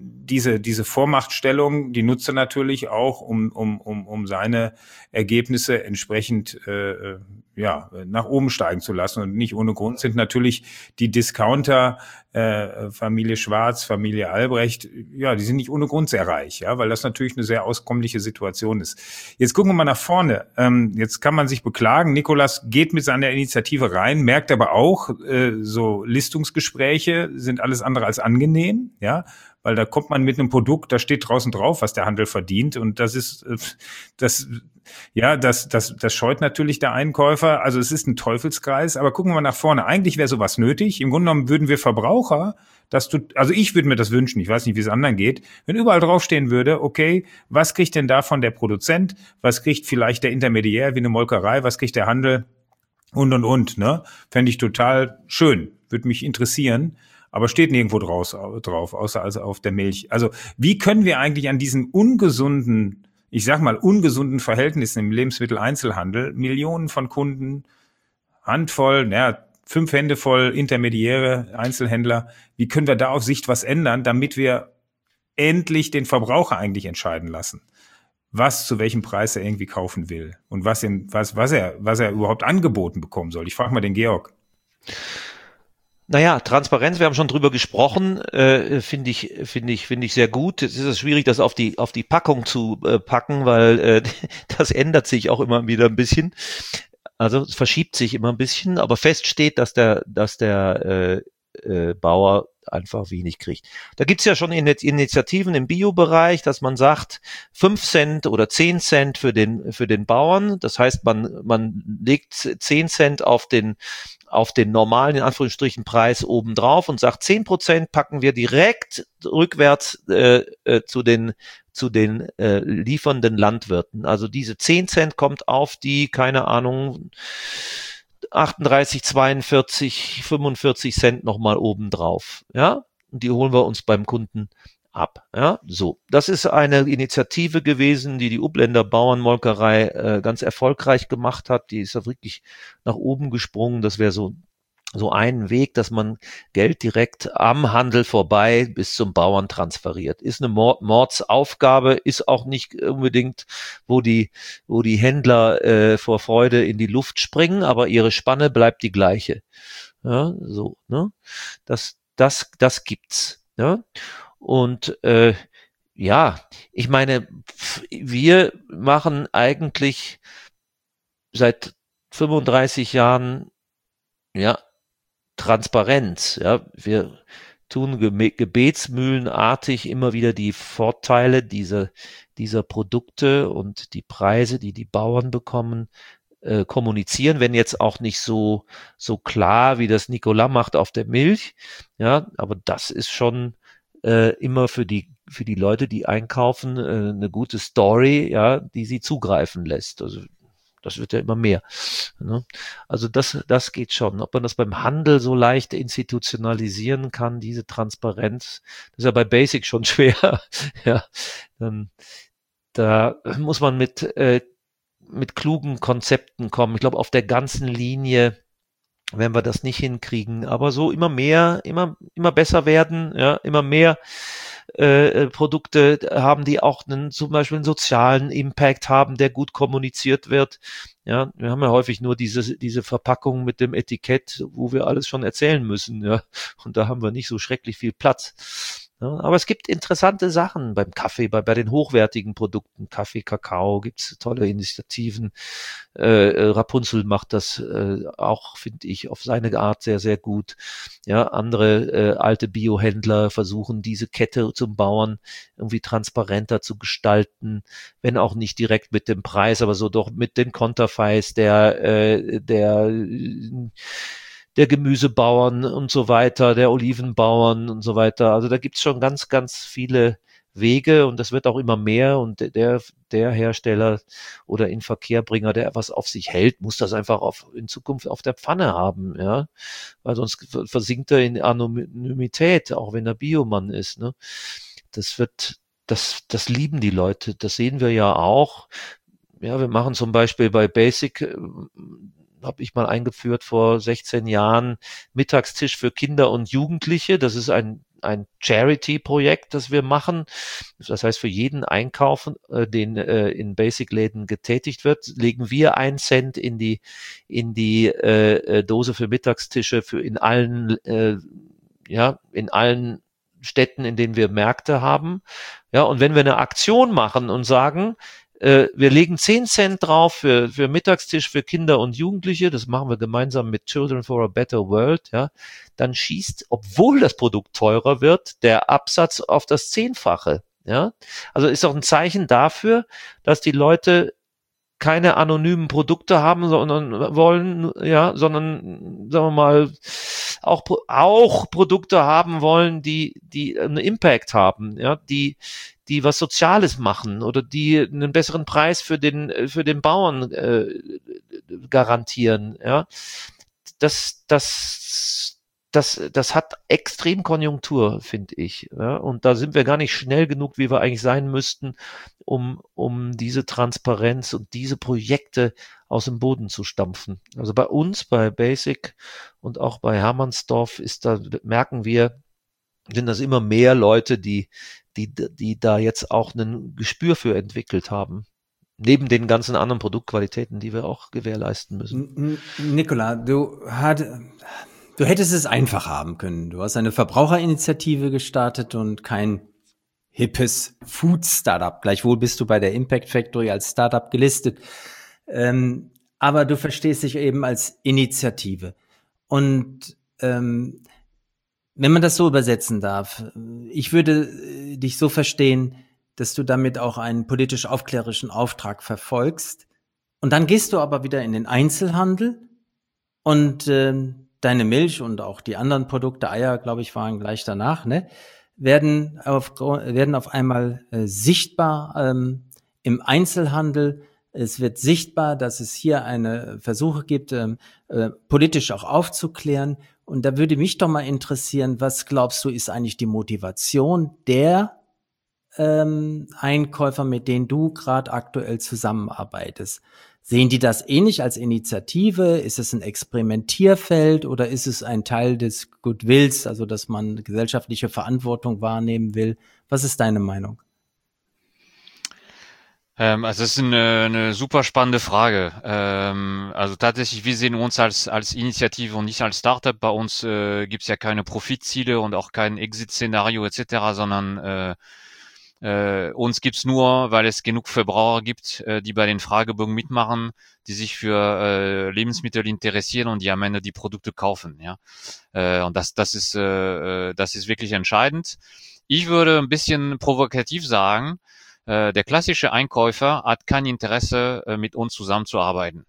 diese diese Vormachtstellung, die nutzt er natürlich auch, um um um um seine Ergebnisse entsprechend äh, ja nach oben steigen zu lassen. Und nicht ohne Grund sind natürlich die Discounter, äh, Familie Schwarz, Familie Albrecht, ja, die sind nicht ohne Grund sehr reich, ja, weil das natürlich eine sehr auskommliche Situation ist. Jetzt gucken wir mal nach vorne. Ähm, jetzt kann man sich beklagen, Nikolaus geht mit seiner Initiative rein, merkt aber auch, äh, so Listungsgespräche sind alles andere als angenehm, ja, weil da kommt man mit einem Produkt, da steht draußen drauf, was der Handel verdient, und das ist, das, ja, das, das, das scheut natürlich der Einkäufer. Also es ist ein Teufelskreis, aber gucken wir mal nach vorne. Eigentlich wäre sowas nötig. Im Grunde genommen würden wir Verbraucher, dass du, also ich würde mir das wünschen, ich weiß nicht, wie es anderen geht, wenn überall draufstehen würde, okay, was kriegt denn davon der Produzent, was kriegt vielleicht der Intermediär wie eine Molkerei, was kriegt der Handel und, und, und, ne? Fände ich total schön, würde mich interessieren. Aber steht nirgendwo draus, drauf, außer also auf der Milch. Also wie können wir eigentlich an diesen ungesunden, ich sag mal ungesunden Verhältnissen im Lebensmitteleinzelhandel, Millionen von Kunden, Handvoll, naja, fünf Hände voll Intermediäre, Einzelhändler, wie können wir da auf Sicht was ändern, damit wir endlich den Verbraucher eigentlich entscheiden lassen, was zu welchem Preis er irgendwie kaufen will und was, in, was, was, er, was er überhaupt angeboten bekommen soll. Ich frage mal den Georg. Naja, Transparenz, wir haben schon drüber gesprochen, äh, finde ich, finde ich, finde ich sehr gut. Es ist schwierig, das auf die, auf die Packung zu äh, packen, weil äh, das ändert sich auch immer wieder ein bisschen. Also es verschiebt sich immer ein bisschen, aber fest steht, dass der, dass der äh, äh, Bauer einfach wenig kriegt. Da gibt's ja schon Initiativen im Bio-Bereich, dass man sagt, fünf Cent oder zehn Cent für den, für den Bauern. Das heißt, man, man legt zehn Cent auf den, auf den normalen, in Anführungsstrichen, Preis obendrauf und sagt, zehn Prozent packen wir direkt rückwärts äh, äh, zu den, zu den äh, liefernden Landwirten. Also diese zehn Cent kommt auf die, keine Ahnung, achtunddreißig, zweiundvierzig, fünfundvierzig Cent nochmal obendrauf, ja, und die holen wir uns beim Kunden ab, ja, so. Das ist eine Initiative gewesen, die die Ubländer Bauernmolkerei äh, ganz erfolgreich gemacht hat, die ist da wirklich nach oben gesprungen, das wäre so so ein Weg, dass man Geld direkt am Handel vorbei bis zum Bauern transferiert. Ist eine Mord- Mordsaufgabe, ist auch nicht unbedingt, wo die, wo die Händler äh, vor Freude in die Luft springen, aber ihre Spanne bleibt die gleiche. Ja, so, ne? Das, das, das gibt's. Ja? Und äh, ja, ich meine, wir machen eigentlich seit fünfunddreißig Jahren, ja, Transparenz, ja, wir tun gebetsmühlenartig immer wieder die Vorteile dieser, dieser Produkte und die Preise, die die Bauern bekommen, äh, kommunizieren, wenn jetzt auch nicht so, so klar, wie das Nicolas macht auf der Milch, ja, aber das ist schon äh, immer für die, für die Leute, die einkaufen, äh, eine gute Story, ja, die sie zugreifen lässt. Also, das wird ja immer mehr. Ne? Also das, das geht schon. Ob man das beim Handel so leicht institutionalisieren kann, diese Transparenz, das ist ja bei Basic schon schwer. Ja, ähm, da muss man mit äh, mit klugen Konzepten kommen. Ich glaube, auf der ganzen Linie werden wir das nicht hinkriegen. Aber so immer mehr, immer immer besser werden. Ja, immer mehr Äh, Produkte haben, die auch einen, zum Beispiel einen sozialen Impact haben, der gut kommuniziert wird. Ja, wir haben ja häufig nur diese, diese Verpackung mit dem Etikett, wo wir alles schon erzählen müssen, ja. Und da haben wir nicht so schrecklich viel Platz. Ja, aber es gibt interessante Sachen beim Kaffee, bei, bei den hochwertigen Produkten, Kaffee, Kakao, gibt's tolle Initiativen. Äh, Rapunzel macht das äh, auch, finde ich, auf seine Art sehr, sehr gut. Ja, andere äh, alte Biohändler versuchen, diese Kette zum Bauern irgendwie transparenter zu gestalten, wenn auch nicht direkt mit dem Preis, aber so doch mit den Konterfeis der, äh, der der Gemüsebauern und so weiter, der Olivenbauern und so weiter. Also da gibt's schon ganz, ganz viele Wege und das wird auch immer mehr und der, der Hersteller oder Inverkehrbringer, der was auf sich hält, muss das einfach auf, in Zukunft auf der Pfanne haben, ja, weil sonst versinkt er in Anonymität, auch wenn er Biomann ist, ne. Das wird, das, das lieben die Leute, das sehen wir ja auch. Ja, wir machen zum Beispiel bei Basic, habe ich mal eingeführt vor sechzehn Jahren, Mittagstisch für Kinder und Jugendliche. Das ist ein ein Charity-Projekt, das wir machen. Das heißt, für jeden Einkauf, äh, den äh, in Basic-Läden getätigt wird, legen wir einen Cent in die in die äh, Dose für Mittagstische für in allen äh, ja in allen Städten, in denen wir Märkte haben. Ja, und wenn wir eine Aktion machen und sagen, äh, wir legen zehn Cent drauf für, für Mittagstisch für Kinder und Jugendliche, das machen wir gemeinsam mit Children for a Better World, ja, dann schießt, obwohl das Produkt teurer wird, der Absatz auf das Zehnfache. Ja, also ist auch ein Zeichen dafür, dass die Leute keine anonymen Produkte haben, sondern wollen, ja, sondern, sagen wir mal, auch, auch Produkte haben wollen, die, die einen Impact haben, ja, die, die was Soziales machen oder die einen besseren Preis für den, für den Bauern, äh, garantieren, ja. Das, das, das, das hat extrem Konjunktur, finde ich, ja. Und da sind wir gar nicht schnell genug, wie wir eigentlich sein müssten, um, um diese Transparenz und diese Projekte aus dem Boden zu stampfen. Also bei uns, bei Basic und auch bei Hermannsdorf ist da, merken wir, sind das immer mehr Leute, die, die, die da jetzt auch ein Gespür für entwickelt haben. Neben den ganzen anderen Produktqualitäten, die wir auch gewährleisten müssen. Nicola, du hat, du hättest es einfach haben können. Du hast eine Verbraucherinitiative gestartet und kein hippes Food-Startup. Gleichwohl bist du bei der Impact Factory als Startup gelistet. Ähm, aber du verstehst dich eben als Initiative. Und ähm, wenn man das so übersetzen darf, ich würde äh, dich so verstehen, dass du damit auch einen politisch-aufklärerischen Auftrag verfolgst. Und dann gehst du aber wieder in den Einzelhandel und äh, deine Milch und auch die anderen Produkte, Eier, glaube ich, waren gleich danach, ne? werden auf, werden auf einmal äh, sichtbar ähm, im Einzelhandel. Es wird sichtbar, dass es hier eine Versuche gibt, ähm, äh, politisch auch aufzuklären. Und da würde mich doch mal interessieren, was glaubst du, ist eigentlich die Motivation der ähm, Einkäufer, mit denen du gerade aktuell zusammenarbeitest? Sehen die das ähnlich als Initiative? Ist es ein Experimentierfeld oder ist es ein Teil des Goodwills, also dass man gesellschaftliche Verantwortung wahrnehmen will? Was ist deine Meinung? Ähm, also das ist eine, eine super spannende Frage. Ähm, also tatsächlich, wir sehen uns als als Initiative und nicht als Startup. Bei uns äh, gibt es ja keine Profitziele und auch kein Exit-Szenario et cetera, sondern äh, Äh, uns gibt's nur, weil es genug Verbraucher gibt, äh, die bei den Fragebögen mitmachen, die sich für äh, Lebensmittel interessieren und die am Ende die Produkte kaufen. Ja, äh, und das, das ist, äh, das ist wirklich entscheidend. Ich würde ein bisschen provokativ sagen, äh, der klassische Einkäufer hat kein Interesse, äh, mit uns zusammenzuarbeiten.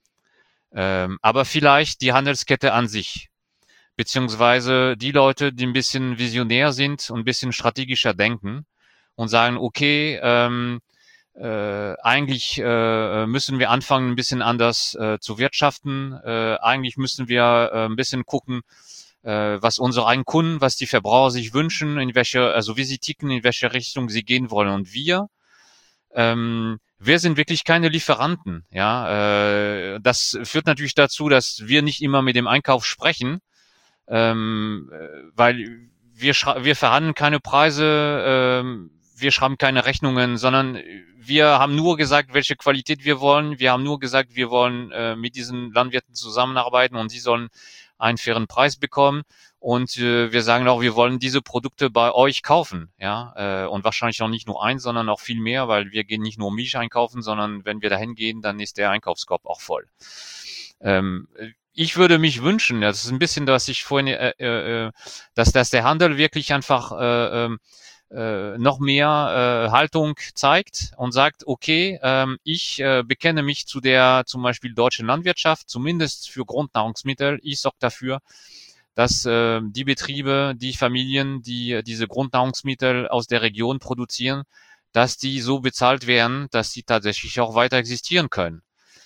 Ähm, aber vielleicht die Handelskette an sich, beziehungsweise die Leute, die ein bisschen visionär sind und ein bisschen strategischer denken und sagen, okay, ähm, äh, eigentlich äh, müssen wir anfangen, ein bisschen anders äh, zu wirtschaften. Äh, eigentlich müssen wir äh, ein bisschen gucken, äh, was unsere eigenen Kunden, was die Verbraucher sich wünschen, in welche, also wie sie ticken, in welche Richtung sie gehen wollen. Und wir, ähm, wir sind wirklich keine Lieferanten. Ja, äh, das führt natürlich dazu, dass wir nicht immer mit dem Einkauf sprechen, ähm, weil wir wir verhandeln keine Preise. Ähm, Wir schreiben keine Rechnungen, sondern wir haben nur gesagt, welche Qualität wir wollen. Wir haben nur gesagt, wir wollen äh, mit diesen Landwirten zusammenarbeiten und sie sollen einen fairen Preis bekommen. Und äh, wir sagen auch, wir wollen diese Produkte bei euch kaufen, ja, äh, und wahrscheinlich auch nicht nur eins, sondern auch viel mehr, weil wir gehen nicht nur Milch einkaufen, sondern wenn wir dahin gehen, dann ist der Einkaufskorb auch voll. Ähm, ich würde mich wünschen, das ist ein bisschen, was ich vorhin, äh, äh, dass, dass der Handel wirklich einfach äh, äh, Äh, noch mehr äh, Haltung zeigt und sagt, okay, ähm, ich äh, bekenne mich zu der zum Beispiel deutschen Landwirtschaft, zumindest für Grundnahrungsmittel. Ich sorge dafür, dass äh, die Betriebe, die Familien, die äh, diese Grundnahrungsmittel aus der Region produzieren, dass die so bezahlt werden, dass die tatsächlich auch weiter existieren können.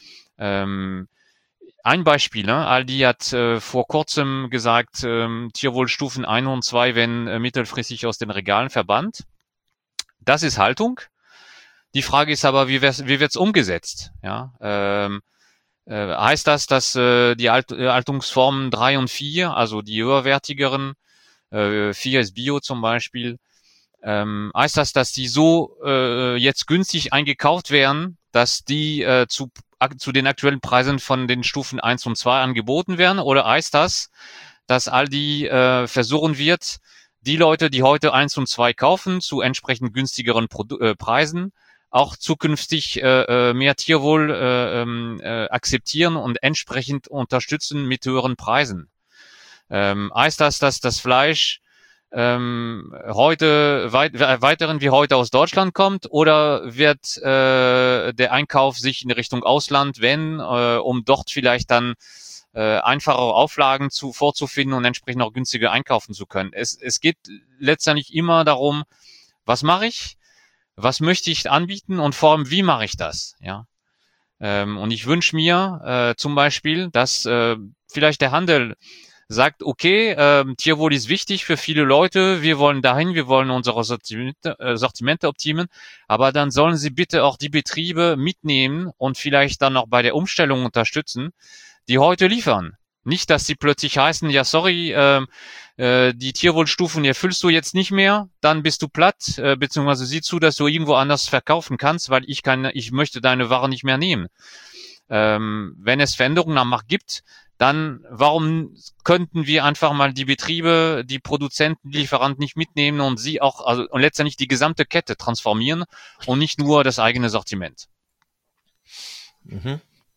Ähm, Ein Beispiel, ne? Aldi hat äh, vor kurzem gesagt, ähm, Tierwohlstufen eins und zwei werden äh, mittelfristig aus den Regalen verbannt. Das ist Haltung. Die Frage ist aber, wie, wie wird's umgesetzt? Ja, ähm, äh, heißt das, dass äh, die Alt äh, Haltungsformen drei und vier, also die höherwertigeren äh, vier ist Bio zum Beispiel, ähm, heißt das, dass die so äh, jetzt günstig eingekauft werden, dass die äh, zu, zu den aktuellen Preisen von den Stufen eins und zwei angeboten werden? Oder heißt das, dass Aldi äh, versuchen wird, die Leute, die heute eins und zwei kaufen, zu entsprechend günstigeren Produ- äh, Preisen, auch zukünftig äh, mehr Tierwohl äh, äh, akzeptieren und entsprechend unterstützen mit höheren Preisen? Ähm, heißt das, dass das Fleisch ähm, heute weit, weiterhin wie heute aus Deutschland kommt, oder wird äh, der Einkauf sich in Richtung Ausland wenden, äh, um dort vielleicht dann äh, einfachere Auflagen zu, vorzufinden und entsprechend auch günstiger einkaufen zu können? Es, es geht letztendlich immer darum, was mache ich, was möchte ich anbieten und vor allem, wie mache ich das? Ja. Ähm, und ich wünsche mir äh, zum Beispiel, dass äh, vielleicht der Handel sagt, okay, ähm, Tierwohl ist wichtig für viele Leute, wir wollen dahin, wir wollen unsere Sortimente, äh, Sortimente optimieren, aber dann sollen sie bitte auch die Betriebe mitnehmen und vielleicht dann auch bei der Umstellung unterstützen, die heute liefern. Nicht, dass sie plötzlich heißen, ja sorry, äh, äh, die Tierwohlstufen erfüllst du jetzt nicht mehr, dann bist du platt, äh, beziehungsweise sieh zu, dass du irgendwo anders verkaufen kannst, weil ich kann, ich möchte deine Ware nicht mehr nehmen. Ähm, wenn es Veränderungen am Markt gibt, dann warum könnten wir einfach mal die Betriebe, die Produzenten, die Lieferanten nicht mitnehmen und sie auch, also und letztendlich die gesamte Kette transformieren und nicht nur das eigene Sortiment? Mhm.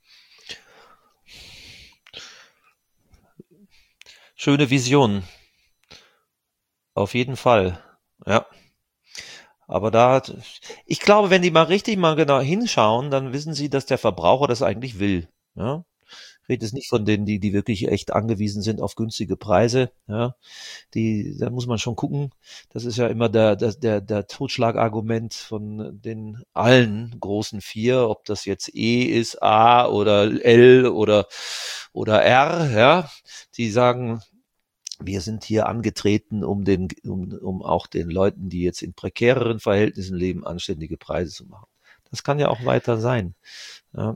Schöne Vision. Auf jeden Fall. Ja. Aber da, ich glaube, wenn die mal richtig mal genau hinschauen, dann wissen sie, dass der Verbraucher das eigentlich will. Ja. Ich rede jetzt nicht von denen, die, die wirklich echt angewiesen sind auf günstige Preise. Ja, die, da muss man schon gucken. Das ist ja immer der, der, der, der Totschlagargument von den allen großen vier, ob das jetzt E ist, A oder L oder, oder R. Ja, die sagen, wir sind hier angetreten, um den, um, um auch den Leuten, die jetzt in prekäreren Verhältnissen leben, anständige Preise zu machen. Das kann ja auch weiter sein. Ja.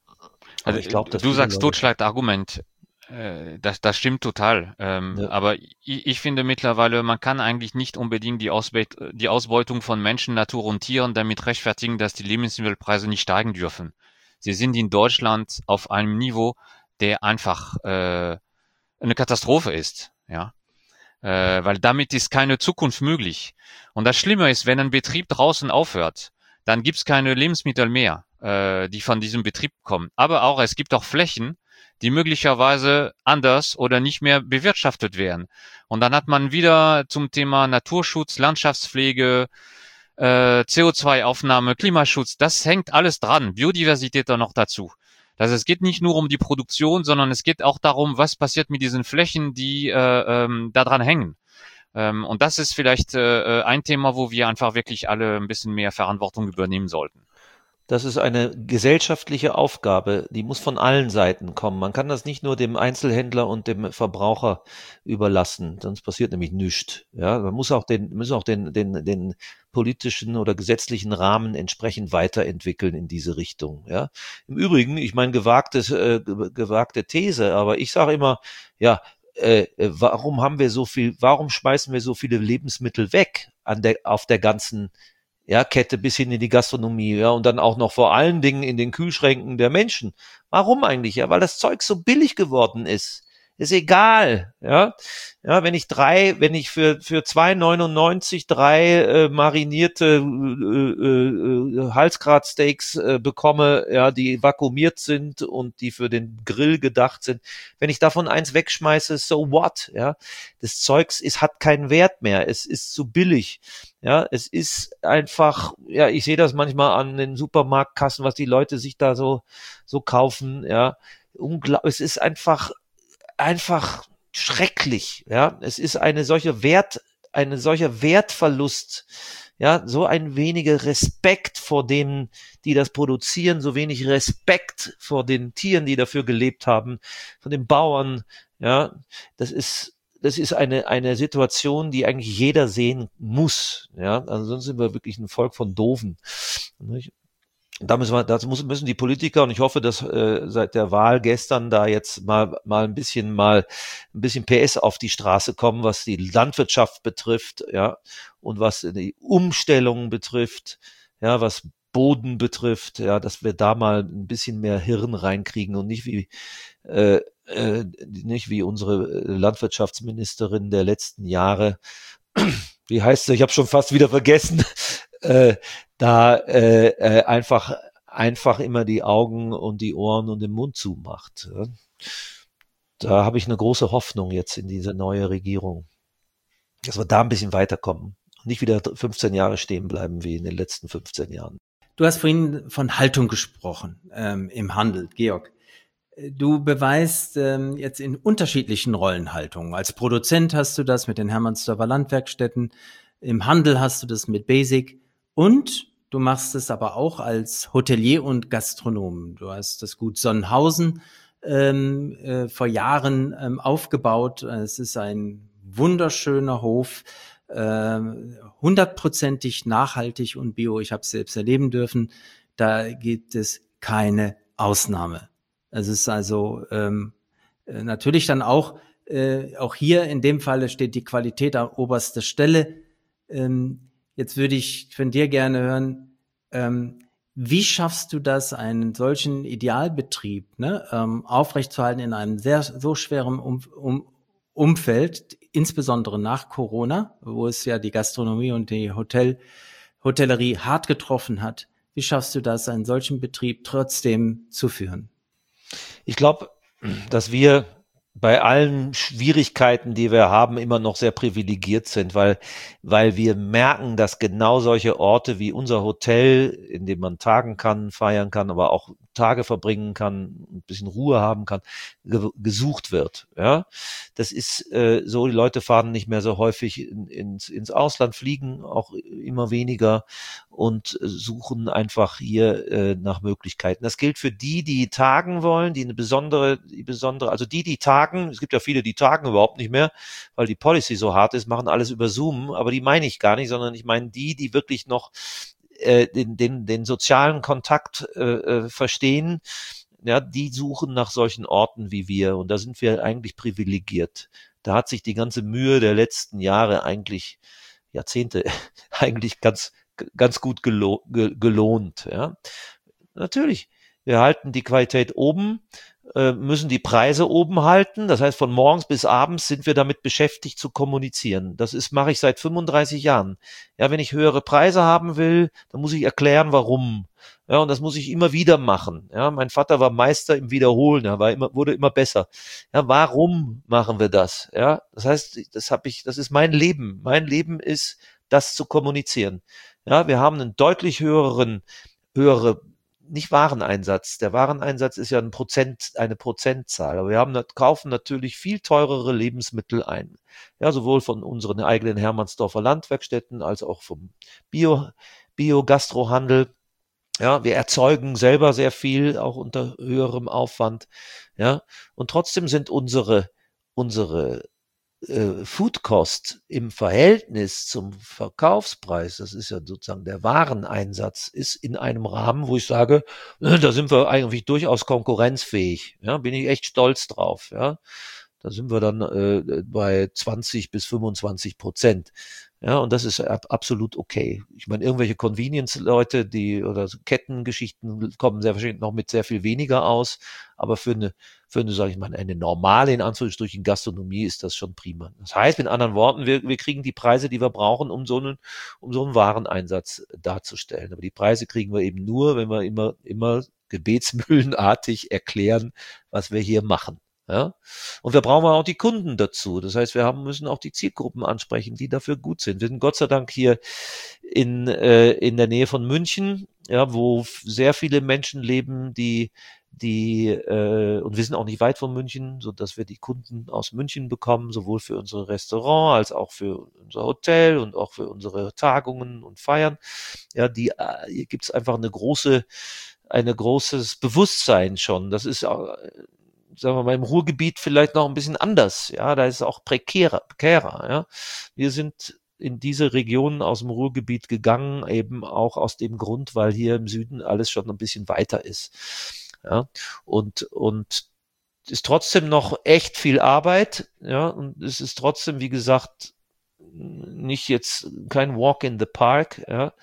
Also ich glaub, du sagst Totschlagargument, äh, das, das stimmt total. Ähm, ja. Aber ich, ich finde mittlerweile, man kann eigentlich nicht unbedingt die, Ausbeut, die Ausbeutung von Menschen, Natur und Tieren damit rechtfertigen, dass die Lebensmittelpreise nicht steigen dürfen. Sie sind in Deutschland auf einem Niveau, der einfach äh, eine Katastrophe ist. Ja, äh, weil damit ist keine Zukunft möglich. Und das Schlimme ist, wenn ein Betrieb draußen aufhört, dann gibt's keine Lebensmittel mehr, äh, die von diesem Betrieb kommen. Aber auch, es gibt auch Flächen, die möglicherweise anders oder nicht mehr bewirtschaftet werden. Und dann hat man wieder zum Thema Naturschutz, Landschaftspflege, äh, C O zwei Aufnahme, Klimaschutz, das hängt alles dran, Biodiversität dann noch dazu. Also es geht nicht nur um die Produktion, sondern es geht auch darum, was passiert mit diesen Flächen, die äh, ähm, daran hängen. Ähm, und das ist vielleicht äh, ein Thema, wo wir einfach wirklich alle ein bisschen mehr Verantwortung übernehmen sollten. Das ist eine gesellschaftliche Aufgabe, die muss von allen Seiten kommen. Man kann das nicht nur dem Einzelhändler und dem Verbraucher überlassen, sonst passiert nämlich nichts. Ja, man muss auch den, müssen auch den, den, den politischen oder gesetzlichen Rahmen entsprechend weiterentwickeln in diese Richtung. Ja, im Übrigen, ich meine, gewagtes, äh, gewagte These, aber ich sage immer, ja, äh, warum haben wir so viel, warum schmeißen wir so viele Lebensmittel weg an der, auf der ganzen ja, Kette bis hin in die Gastronomie, ja, und dann auch noch vor allen Dingen in den Kühlschränken der Menschen. Warum eigentlich? Ja, weil das Zeug so billig geworden ist. Ist egal, ja. Ja, wenn ich drei, wenn ich für für zwei neunundneunzig drei äh, marinierte äh, äh, Halsgratsteaks äh, bekomme, ja, die vakuumiert sind und die für den Grill gedacht sind, wenn ich davon eins wegschmeiße, so what, ja? Das Zeugs ist hat keinen Wert mehr. Es ist zu billig. Ja, es ist einfach, ja, ich sehe das manchmal an den Supermarktkassen, was die Leute sich da so so kaufen, ja. Unglaublich, es ist einfach einfach schrecklich, ja. Es ist eine solche Wert, eine solcher Wertverlust, ja, so ein weniger Respekt vor denen, die das produzieren, so wenig Respekt vor den Tieren, die dafür gelebt haben, von den Bauern, ja. Das ist, das ist eine, eine Situation, die eigentlich jeder sehen muss, ja. Also sonst sind wir wirklich ein Volk von Doofen, nicht? Da müssen wir, dazu müssen die Politiker, und ich hoffe, dass äh, seit der Wahl gestern da jetzt mal mal ein bisschen mal ein bisschen P S auf die Straße kommen, was die Landwirtschaft betrifft, ja, und was die Umstellung betrifft, ja, was Boden betrifft, ja, dass wir da mal ein bisschen mehr Hirn reinkriegen und nicht wie äh, äh, nicht wie unsere Landwirtschaftsministerin der letzten Jahre. Wie heißt sie? Ich habe schon fast wieder vergessen. Äh, da äh, äh, einfach einfach immer die Augen und die Ohren und den Mund zumacht. Ja. Da habe ich eine große Hoffnung jetzt in diese neue Regierung, dass wir da ein bisschen weiterkommen und nicht wieder fünfzehn Jahre stehen bleiben wie in den letzten fünfzehn Jahren. Du hast vorhin von Haltung gesprochen ähm, im Handel, Georg. Du beweist ähm, jetzt in unterschiedlichen Rollenhaltungen. Als Produzent hast du das mit den Hermannsdorfer Landwerkstätten, im Handel hast du das mit Basic und du machst es aber auch als Hotelier und Gastronom. Du hast das Gut Sonnenhausen ähm, äh, vor Jahren ähm, aufgebaut. Es ist ein wunderschöner Hof, äh, hundertprozentig nachhaltig und bio. Ich habe es selbst erleben dürfen. Da gibt es keine Ausnahme. Es ist also ähm, natürlich dann auch, äh, auch hier in dem Falle steht die Qualität an oberster Stelle. Ähm, jetzt würde ich von dir gerne hören, ähm, wie schaffst du das, einen solchen Idealbetrieb ne, ähm, aufrechtzuerhalten in einem sehr so schweren um, um, Umfeld, insbesondere nach Corona, wo es ja die Gastronomie und die Hotel, Hotellerie hart getroffen hat. Wie schaffst du das, einen solchen Betrieb trotzdem zu führen? Ich glaube, dass wir bei allen Schwierigkeiten, die wir haben, immer noch sehr privilegiert sind, weil, weil wir merken, dass genau solche Orte wie unser Hotel, in dem man tagen kann, feiern kann, aber auch Tage verbringen kann, ein bisschen Ruhe haben kann, ge- gesucht wird. Ja, das ist äh, so. Die Leute fahren nicht mehr so häufig in, ins, ins Ausland, fliegen auch immer weniger und äh, suchen einfach hier äh, nach Möglichkeiten. Das gilt für die, die tagen wollen, die eine besondere, die besondere, also die, die tagen. Es gibt ja viele, die tagen überhaupt nicht mehr, weil die Policy so hart ist, machen alles über Zoom. Aber die meine ich gar nicht, sondern ich meine die, die wirklich noch Den, den, den sozialen Kontakt äh, verstehen, ja, die suchen nach solchen Orten wie wir und da sind wir eigentlich privilegiert. Da hat sich die ganze Mühe der letzten Jahre eigentlich, Jahrzehnte, eigentlich ganz, ganz gut gelo- ge- gelohnt. Ja. Natürlich, wir halten die Qualität oben, äh, müssen die Preise oben halten. Das heißt, von morgens bis abends sind wir damit beschäftigt zu kommunizieren. Das ist, mache ich seit fünfunddreißig Jahren. Ja, wenn ich höhere Preise haben will, dann muss ich erklären, warum. Ja, und das muss ich immer wieder machen. Ja, mein Vater war Meister im Wiederholen. Er war immer, wurde immer besser. Ja, warum machen wir das? Ja, das heißt, das habe ich, das ist mein Leben. Mein Leben ist, das zu kommunizieren. Ja, wir haben einen deutlich höheren, höhere nicht Wareneinsatz. Der Wareneinsatz ist ja ein Prozent, eine Prozentzahl. Aber wir haben, kaufen natürlich viel teurere Lebensmittel ein. Ja, sowohl von unseren eigenen Hermannsdorfer Landwerkstätten als auch vom Bio, Bio-Gastrohandel. Ja, wir erzeugen selber sehr viel, auch unter höherem Aufwand. Ja, und trotzdem sind unsere, unsere äh, Food Cost im Verhältnis zum Verkaufspreis, das ist ja sozusagen der Wareneinsatz, ist in einem Rahmen, wo ich sage, äh, da sind wir eigentlich durchaus konkurrenzfähig. Ja, bin ich echt stolz drauf. Ja, da sind wir dann äh, bei zwanzig bis fünfundzwanzig Prozent. Ja, und das ist ab, absolut okay. Ich meine, irgendwelche Convenience-Leute, die oder so Kettengeschichten kommen sehr wahrscheinlich noch mit sehr viel weniger aus, aber für eine, für eine, sage ich mal, eine normale, in Anführungsstrichen, Gastronomie ist das schon prima. Das heißt, mit anderen Worten, wir, wir kriegen die Preise, die wir brauchen, um so einen, um so einen Wareneinsatz darzustellen. Aber die Preise kriegen wir eben nur, wenn wir immer, immer gebetsmühlenartig erklären, was wir hier machen. Ja, und wir brauchen auch die Kunden dazu. Das heißt, wir haben, müssen auch die Zielgruppen ansprechen, die dafür gut sind. Wir sind Gott sei Dank hier in, äh, in der Nähe von München, ja, wo sehr viele Menschen leben, die, die, äh, und wir sind auch nicht weit von München, so dass wir die Kunden aus München bekommen, sowohl für unsere Restaurant als auch für unser Hotel und auch für unsere Tagungen und Feiern. Ja, die, äh, hier gibt es einfach eine große, eine großes Bewusstsein schon. Das ist auch, sagen wir mal, im Ruhrgebiet vielleicht noch ein bisschen anders. Ja, da ist es auch prekärer, prekärer. Ja, wir sind in diese Regionen aus dem Ruhrgebiet gegangen, eben auch aus dem Grund, weil hier im Süden alles schon ein bisschen weiter ist. Ja, und, und ist trotzdem noch echt viel Arbeit, ja, und es ist trotzdem, wie gesagt, nicht jetzt kein Walk in the Park, ja,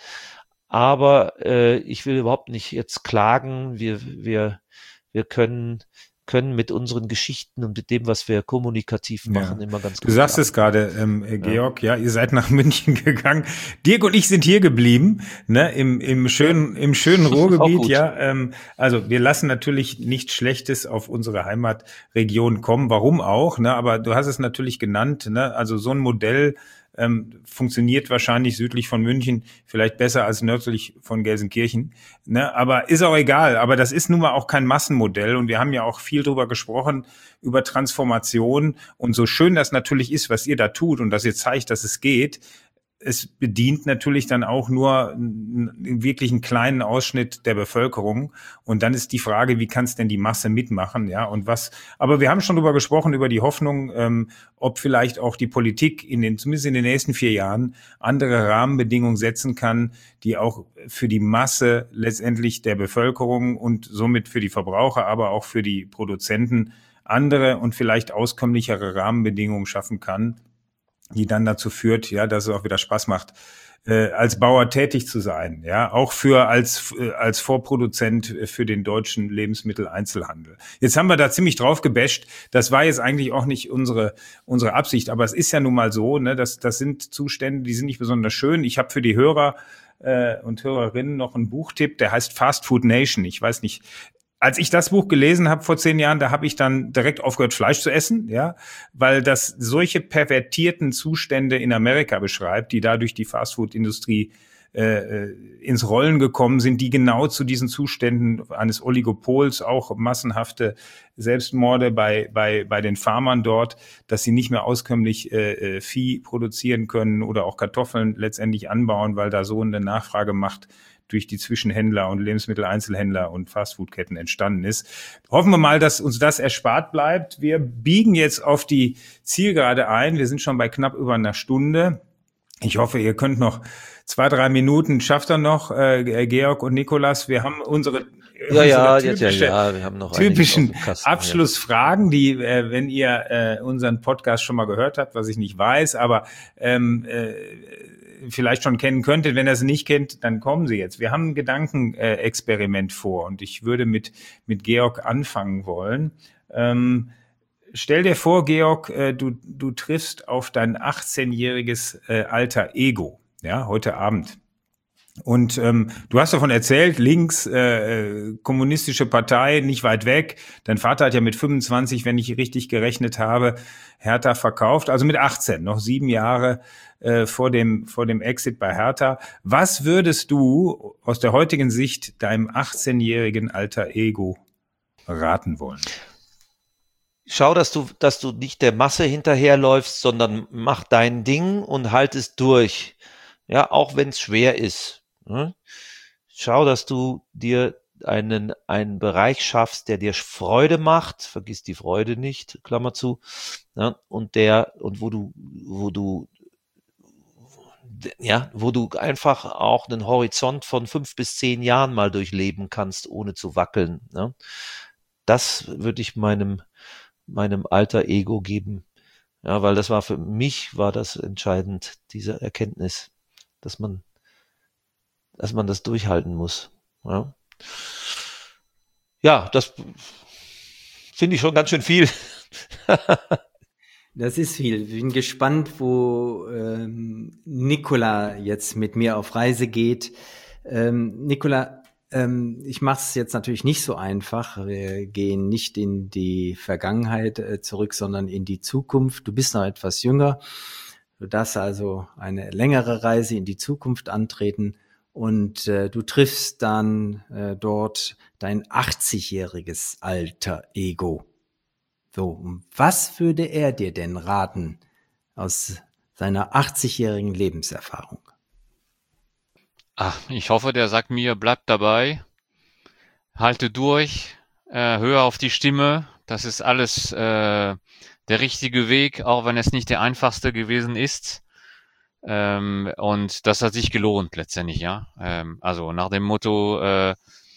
aber äh, ich will überhaupt nicht jetzt klagen. Wir, wir, wir können können mit unseren Geschichten und mit dem, was wir kommunikativ machen, ja. immer ganz gut. Du sagst es gerade, ähm, äh, Georg, ja. ja, ihr seid nach München gegangen. Dirk und ich sind hier geblieben, ne, im im schönen im schönen Ruhrgebiet, ja. Ähm, also wir lassen natürlich nichts Schlechtes auf unsere Heimatregion kommen. Warum auch? Ne? Aber du hast es natürlich genannt, ne? Also so ein Modell ähm, funktioniert wahrscheinlich südlich von München vielleicht besser als nördlich von Gelsenkirchen, ne? Aber ist auch egal. Aber das ist nun mal auch kein Massenmodell und wir haben ja auch viel drüber gesprochen, über Transformation und so schön das natürlich ist, was ihr da tut und dass ihr zeigt, dass es geht. Es bedient natürlich dann auch nur einen wirklich einen kleinen Ausschnitt der Bevölkerung. Und dann ist die Frage, wie kann es denn die Masse mitmachen? Ja, und was, aber wir haben schon drüber gesprochen, über die Hoffnung, ähm, ob vielleicht auch die Politik in den, zumindest in den nächsten vier Jahren andere Rahmenbedingungen setzen kann, die auch für die Masse letztendlich der Bevölkerung und somit für die Verbraucher, aber auch für die Produzenten andere und vielleicht auskömmlichere Rahmenbedingungen schaffen kann, die dann dazu führt, ja, dass es auch wieder Spaß macht, äh, als Bauer tätig zu sein, ja, auch für als äh, als Vorproduzent für den deutschen Lebensmitteleinzelhandel. Jetzt haben wir da ziemlich drauf gebasht. Das war jetzt eigentlich auch nicht unsere unsere Absicht, aber es ist ja nun mal so, ne, dass das sind Zustände, die sind nicht besonders schön. Ich habe für die Hörer äh, und Hörerinnen noch einen Buchtipp, der heißt Fast Food Nation. Ich weiß nicht. Als ich das Buch gelesen habe vor zehn Jahren, da habe ich dann direkt aufgehört, Fleisch zu essen, ja, weil das solche pervertierten Zustände in Amerika beschreibt, die dadurch die Fastfood-Industrie äh, ins Rollen gekommen sind, die genau zu diesen Zuständen eines Oligopols, auch massenhafte Selbstmorde bei bei bei den Farmern dort, dass sie nicht mehr auskömmlich äh, Vieh produzieren können oder auch Kartoffeln letztendlich anbauen, weil da so eine Nachfragemacht durch die Zwischenhändler und Lebensmitteleinzelhändler und Fastfoodketten entstanden ist. Hoffen wir mal, dass uns das erspart bleibt. Wir biegen jetzt auf die Zielgerade ein. Wir sind schon bei knapp über einer Stunde. Ich hoffe, ihr könnt noch zwei, drei Minuten, schafft ihr noch, äh, Georg und Nikolas. Wir haben unsere, ja, ja, unsere typische, ja, ja, wir haben noch typischen Abschlussfragen, die, äh, wenn ihr äh, unseren Podcast schon mal gehört habt, was ich nicht weiß, aber ähm, äh, vielleicht schon kennen könntet. Wenn ihr sie nicht kennt, dann kommen sie jetzt. Wir haben ein Gedankenexperiment vor und ich würde mit mit Georg anfangen wollen. Ähm, stell dir vor, Georg, äh, du du triffst auf dein achtzehnjähriges äh, alter Ego, ja, heute Abend. Und ähm, du hast davon erzählt, links, äh, kommunistische Partei, nicht weit weg. Dein Vater hat ja mit fünfundzwanzig, wenn ich richtig gerechnet habe, Hertha verkauft. Also mit achtzehn, noch sieben Jahre äh, vor dem vor dem Exit bei Hertha. Was würdest du aus der heutigen Sicht deinem achtzehnjährigen alter Ego raten wollen? Schau, dass du, dass du nicht der Masse hinterherläufst, sondern mach dein Ding und halt es durch. Ja, auch wenn es schwer ist. Schau, dass du dir einen, einen Bereich schaffst, der dir Freude macht, vergiss die Freude nicht, Klammer zu, ja, und der, und wo du, wo du, ja, wo du einfach auch einen Horizont von fünf bis zehn Jahren mal durchleben kannst, ohne zu wackeln, ja. Das würde ich meinem, meinem alter Ego geben, ja, weil das war für mich, war das entscheidend, diese Erkenntnis, dass man dass man das durchhalten muss. Ja, ja, das finde ich schon ganz schön viel. Das ist viel. Ich bin gespannt, wo ähm, Nicola jetzt mit mir auf Reise geht. Ähm, Nicola, ähm, ich mache es jetzt natürlich nicht so einfach. Wir gehen nicht in die Vergangenheit äh, zurück, sondern in die Zukunft. Du bist noch etwas jünger. Du darfst also eine längere Reise in die Zukunft antreten. Und äh, du triffst dann äh, dort dein achtzigjähriges alter Ego. So, was würde er dir denn raten aus seiner achtzigjährigen Lebenserfahrung? Ach, ich hoffe, der sagt mir, bleib dabei, halte durch, äh, hör auf die Stimme. Das ist alles äh, der richtige Weg, auch wenn es nicht der einfachste gewesen ist. Ähm, und das hat sich gelohnt letztendlich, ja. Ähm, also nach dem Motto, äh,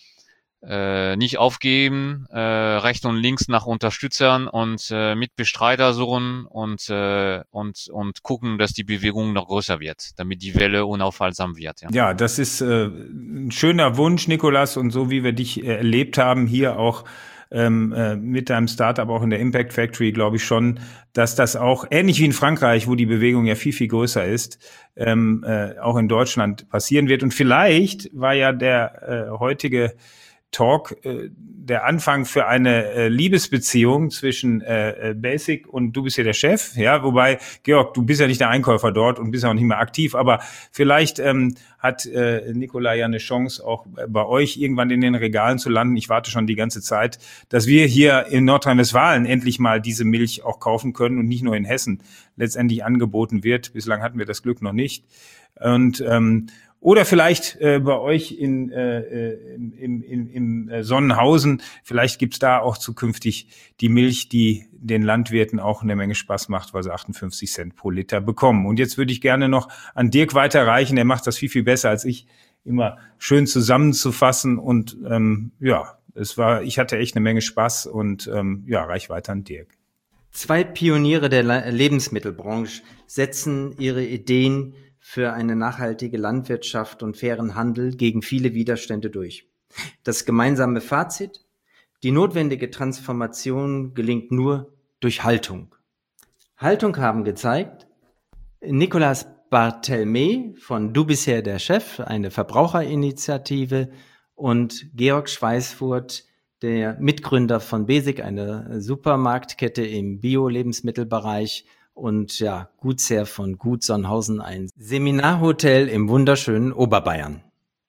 äh, nicht aufgeben, äh, rechts und links nach Unterstützern und äh, Mitbestreiter suchen und äh, und und gucken, dass die Bewegung noch größer wird, damit die Welle unaufhaltsam wird. Ja, ja, das ist äh, ein schöner Wunsch, Nicolas, und so wie wir dich äh, erlebt haben hier auch ähm, äh, mit deinem Startup auch in der Impact Factory, glaube ich schon, dass das auch ähnlich wie in Frankreich, wo die Bewegung ja viel viel größer ist, ähm, äh, auch in Deutschland passieren wird. Und vielleicht war ja der äh, heutige Talk äh, der Anfang für eine äh, Liebesbeziehung zwischen äh, Basic und du bist ja der Chef, ja, wobei, Georg, du bist ja nicht der Einkäufer dort und bist ja auch nicht mehr aktiv, aber vielleicht ähm, hat äh, Nicola ja eine Chance, auch bei euch irgendwann in den Regalen zu landen. Ich warte schon die ganze Zeit, dass wir hier in Nordrhein-Westfalen endlich mal diese Milch auch kaufen können und nicht nur in Hessen letztendlich angeboten wird. Bislang hatten wir das Glück noch nicht. Und ähm, Oder vielleicht äh, bei euch in, äh, im, im, im Sonnenhausen, vielleicht gibt's da auch zukünftig die Milch, die den Landwirten auch eine Menge Spaß macht, weil sie achtundfünfzig Cent pro Liter bekommen. Und jetzt würde ich gerne noch an Dirk weiterreichen, der macht das viel, viel besser als ich, immer schön zusammenzufassen. Und ähm, ja, es war, ich hatte echt eine Menge Spaß und ähm, ja, reich weiter an Dirk. Zwei Pioniere der Lebensmittelbranche setzen ihre Ideen für eine nachhaltige Landwirtschaft und fairen Handel gegen viele Widerstände durch. Das gemeinsame Fazit: Die notwendige Transformation gelingt nur durch Haltung. Haltung haben gezeigt Nicolas Barthelme von Du bist ja der Chef, eine Verbraucherinitiative, und Georg Schweißfurt, der Mitgründer von Basic, eine Supermarktkette im Bio-Lebensmittelbereich, und ja, Gutsherr von Gut Sonnenhausen, ein Seminarhotel im wunderschönen Oberbayern.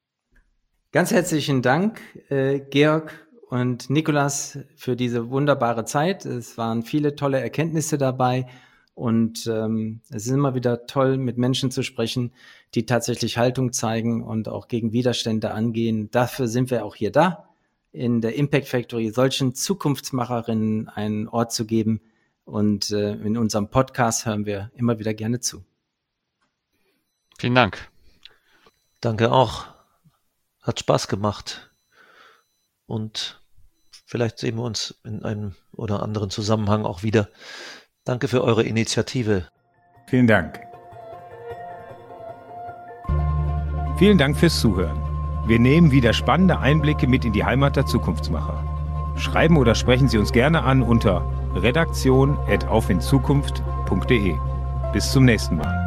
Ganz herzlichen Dank, äh, Georg und Nicolas, für diese wunderbare Zeit. Es waren viele tolle Erkenntnisse dabei und ähm, es ist immer wieder toll, mit Menschen zu sprechen, die tatsächlich Haltung zeigen und auch gegen Widerstände angehen. Dafür sind wir auch hier da, in der Impact Factory, solchen Zukunftsmacherinnen einen Ort zu geben. Und äh, in unserem Podcast hören wir immer wieder gerne zu. Vielen Dank. Danke auch. Hat Spaß gemacht. Und vielleicht sehen wir uns in einem oder anderen Zusammenhang auch wieder. Danke für eure Initiative. Vielen Dank. Vielen Dank fürs Zuhören. Wir nehmen wieder spannende Einblicke mit in die Heimat der Zukunftsmacher. Schreiben oder sprechen Sie uns gerne an unter redaktion at auf in zukunft punkt de. Bis zum nächsten Mal.